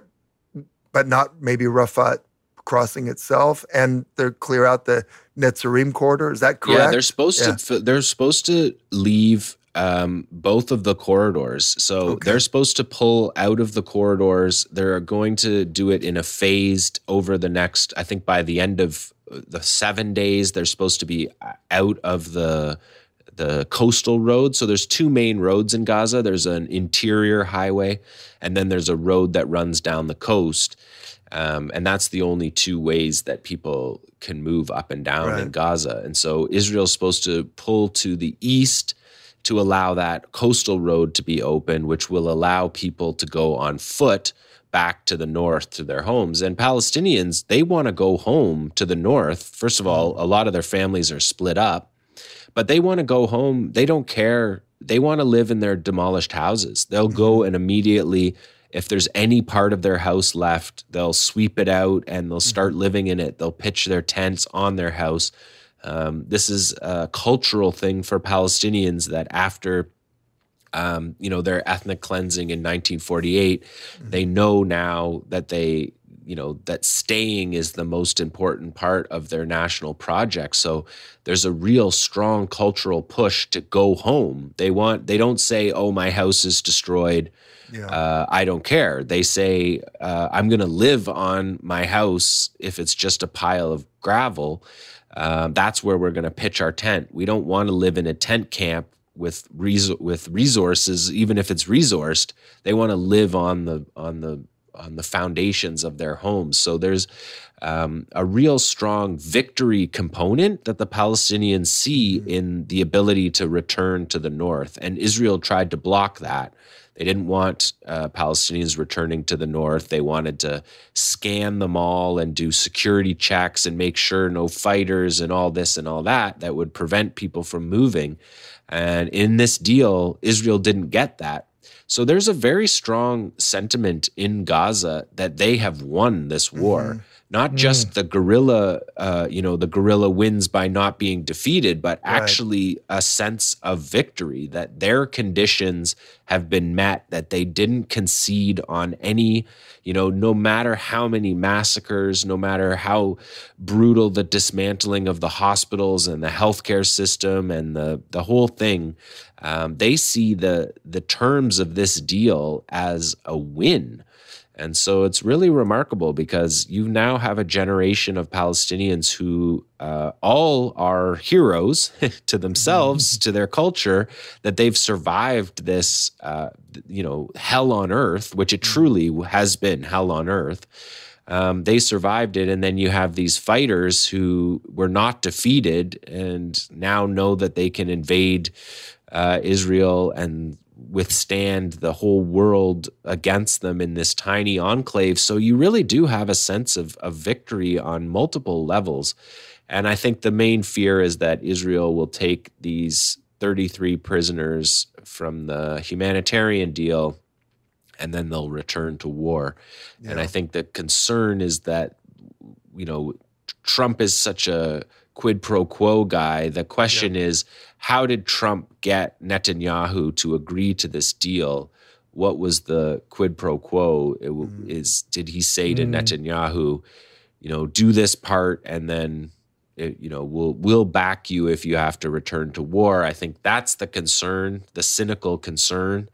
but not maybe Rafah crossing itself, and they're clear out the Netzarim corridor. Is that correct? Yeah, they're supposed yeah. to. They're supposed to leave um, both of the corridors. So Okay. they're supposed to pull out of the corridors. They're going to do it in a phased over the next. I think by the end of the seven days, they're supposed to be out of the the coastal road. So there's two main roads in Gaza. There's an interior highway, and then there's a road that runs down the coast. Um, and that's the only two ways that people can move up and down Right. in Gaza. And so Israel's supposed to pull to the east to allow that coastal road to be open, which will allow people to go on foot back to the north to their homes. And Palestinians, they want to go home to the north. First of all, a lot of their families are split up, but they want to go home. They don't care. They want to live in their demolished houses. They'll go and immediately, if there's any part of their house left, they'll sweep it out and they'll start living in it. They'll pitch their tents on their house. Um, this is a cultural thing for Palestinians that after um, you know, their ethnic cleansing in nineteen forty-eight, mm-hmm. they know now that they, you know, that staying is the most important part of their national project. So there's a real strong cultural push to go home. They want, they don't say, oh, my house is destroyed. Yeah. Uh, I don't care. They say, uh, I'm going to live on my house if it's just a pile of gravel. Uh, that's where we're going to pitch our tent. We don't want to live in a tent camp with res- with resources, even if it's resourced. They want to live on the on the on the foundations of their homes. So there's um, a real strong victory component that the Palestinians see mm-hmm. in the ability to return to the north. And Israel tried to block that. They didn't want uh, Palestinians returning to the north. They wanted to scan them all and do security checks and make sure no fighters and all this and all that that would prevent people from moving. And in this deal, Israel didn't get that. So there's a very strong sentiment in Gaza that they have won this war. Mm-hmm. Not mm. just the guerrilla, uh, you know, the guerrilla wins by not being defeated, but right. actually a sense of victory, that their conditions have been met, that they didn't concede on any, you know, no matter how many massacres, no matter how brutal the dismantling of the hospitals and the healthcare system and the, the whole thing, um, they see the the terms of this deal as a win. And so it's really remarkable because you now have a generation of Palestinians who uh, all are heroes to themselves, to their culture, that they've survived this, uh, you know, hell on earth, which it truly has been hell on earth. Um, they survived it. And then you have these fighters who were not defeated and now know that they can invade uh, Israel and withstand the whole world against them in this tiny enclave. So you really do have a sense of, of victory on multiple levels. And I think the main fear is that Israel will take these thirty-three prisoners from the humanitarian deal and then they'll return to war. Yeah. And I think the concern is that, you know, Trump is such a quid pro quo guy. The question yeah. is, how did Trump get Netanyahu to agree to this deal? What was the quid pro quo? It mm. is did he say to mm. Netanyahu, you know, do this part and then, it, you know, we'll we'll back you if you have to return to war? I think that's the concern, the cynical concern.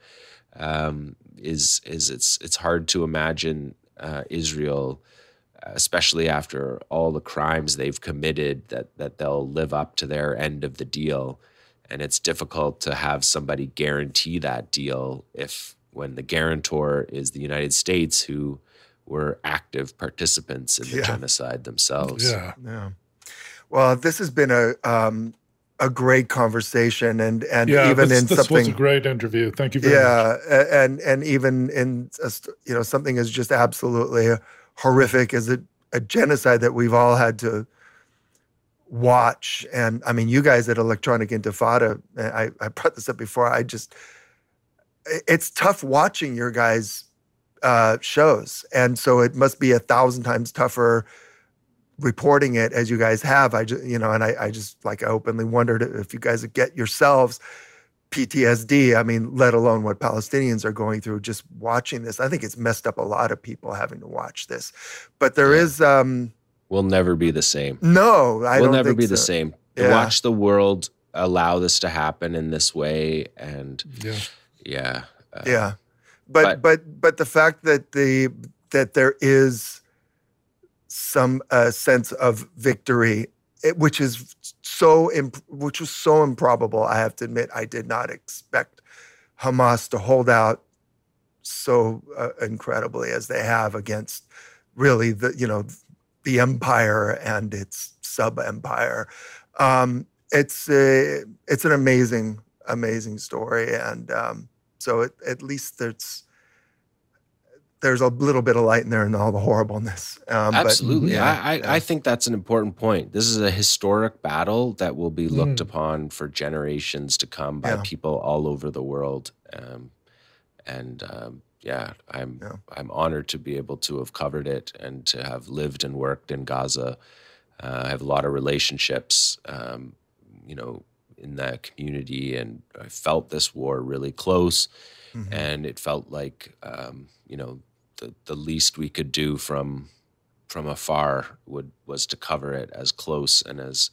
Um, is is it's it's hard to imagine uh, Israel, especially after all the crimes they've committed, that that they'll live up to their end of the deal. And it's difficult to have somebody guarantee that deal if when the guarantor is the United States, who were active participants in the yeah. genocide themselves. Yeah. yeah. Well, this has been a um, a great conversation, and and yeah, even this, in this something. was a great interview. Thank you very yeah, much. Yeah, and and even in a, you know something as just absolutely horrific as a, a genocide that we've all had to watch. And I mean, you guys at Electronic Intifada, I, I brought this up before. I just, it's tough watching your guys' uh, shows. And so it must be a thousand times tougher reporting it as you guys have. I just, you know, and I, I just like I openly wondered if you guys would get yourselves P T S D. I mean, let alone what Palestinians are going through just watching this. I think it's messed up a lot of people having to watch this. But there Yeah. is, um, We'll never be the same. no, I we'll don't never think be so. the same. To Yeah. watch the world allow this to happen in this way, and Yeah. yeah, uh, Yeah, but, but- but but the fact that the that there is some uh, sense of victory, it, which is so imp- which was so improbable. I have to admit, I did not expect Hamas to hold out so uh, incredibly as they have against really the you know the empire and its sub empire. Um, it's a, it's an amazing amazing story, and um, so it, at least there's there's a little bit of light in there in all the horribleness. Um, but, absolutely. yeah, I, I, yeah. I think that's an important point. This is a historic battle that will be looked Mm. upon for generations to come by Yeah. people all over the world. Um, and um, yeah, I'm Yeah. I'm honored to be able to have covered it and to have lived and worked in Gaza. Uh, I have a lot of relationships, um, you know, in that community, and I felt this war really close. Mhm. And it felt like, um, you know, the, the least we could do from from afar would was to cover it as close and as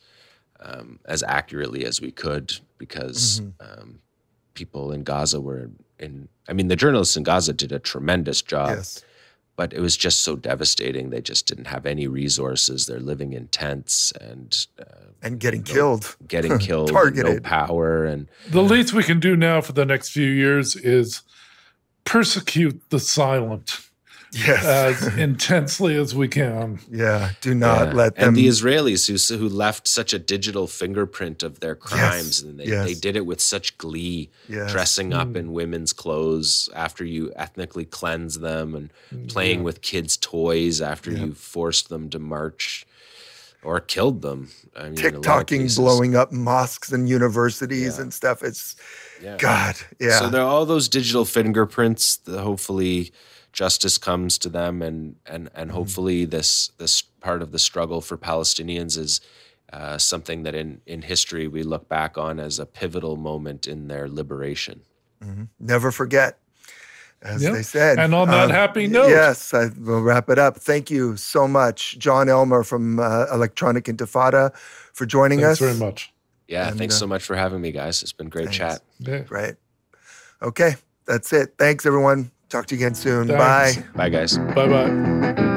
um, as accurately as we could, because Mhm. um, people in Gaza were in. I mean, the journalists in Gaza did a tremendous job, Yes. but it was just so devastating. They just didn't have any resources. They're living in tents and uh, And getting killed. getting killed, and no Targeted. power, and The least we can do now for the next few years is persecute the silent Yes. as intensely as we can. yeah. Do not Yeah. let them. And the Israelis who who left such a digital fingerprint of their crimes, Yes, and they, yes. they did it with such glee, Yes. dressing up Mm. in women's clothes after you ethnically cleanse them, and playing Yeah. with kids' toys after Yeah. you forced them to march or killed them. I mean, in a lot of TikToking, cases. blowing up mosques and universities Yeah. and stuff. It's Yeah. God. Yeah. So there are all those digital fingerprints. That hopefully justice comes to them, and and and hopefully this this part of the struggle for Palestinians is uh, something that in in history we look back on as a pivotal moment in their liberation. Mhm. Never forget, as Yep. they said. And on that Um, happy note. Yes, I will wrap it up. Thank you so much, John Elmer from uh, Electronic Intifada, for joining Thanks us. very much. Yeah, And, thanks uh, so much for having me, guys. It's been a great thanks. chat. Yeah. Right. Okay, that's it. Thanks, everyone. Talk to you again soon. Thanks. Bye. Bye, guys. Bye bye.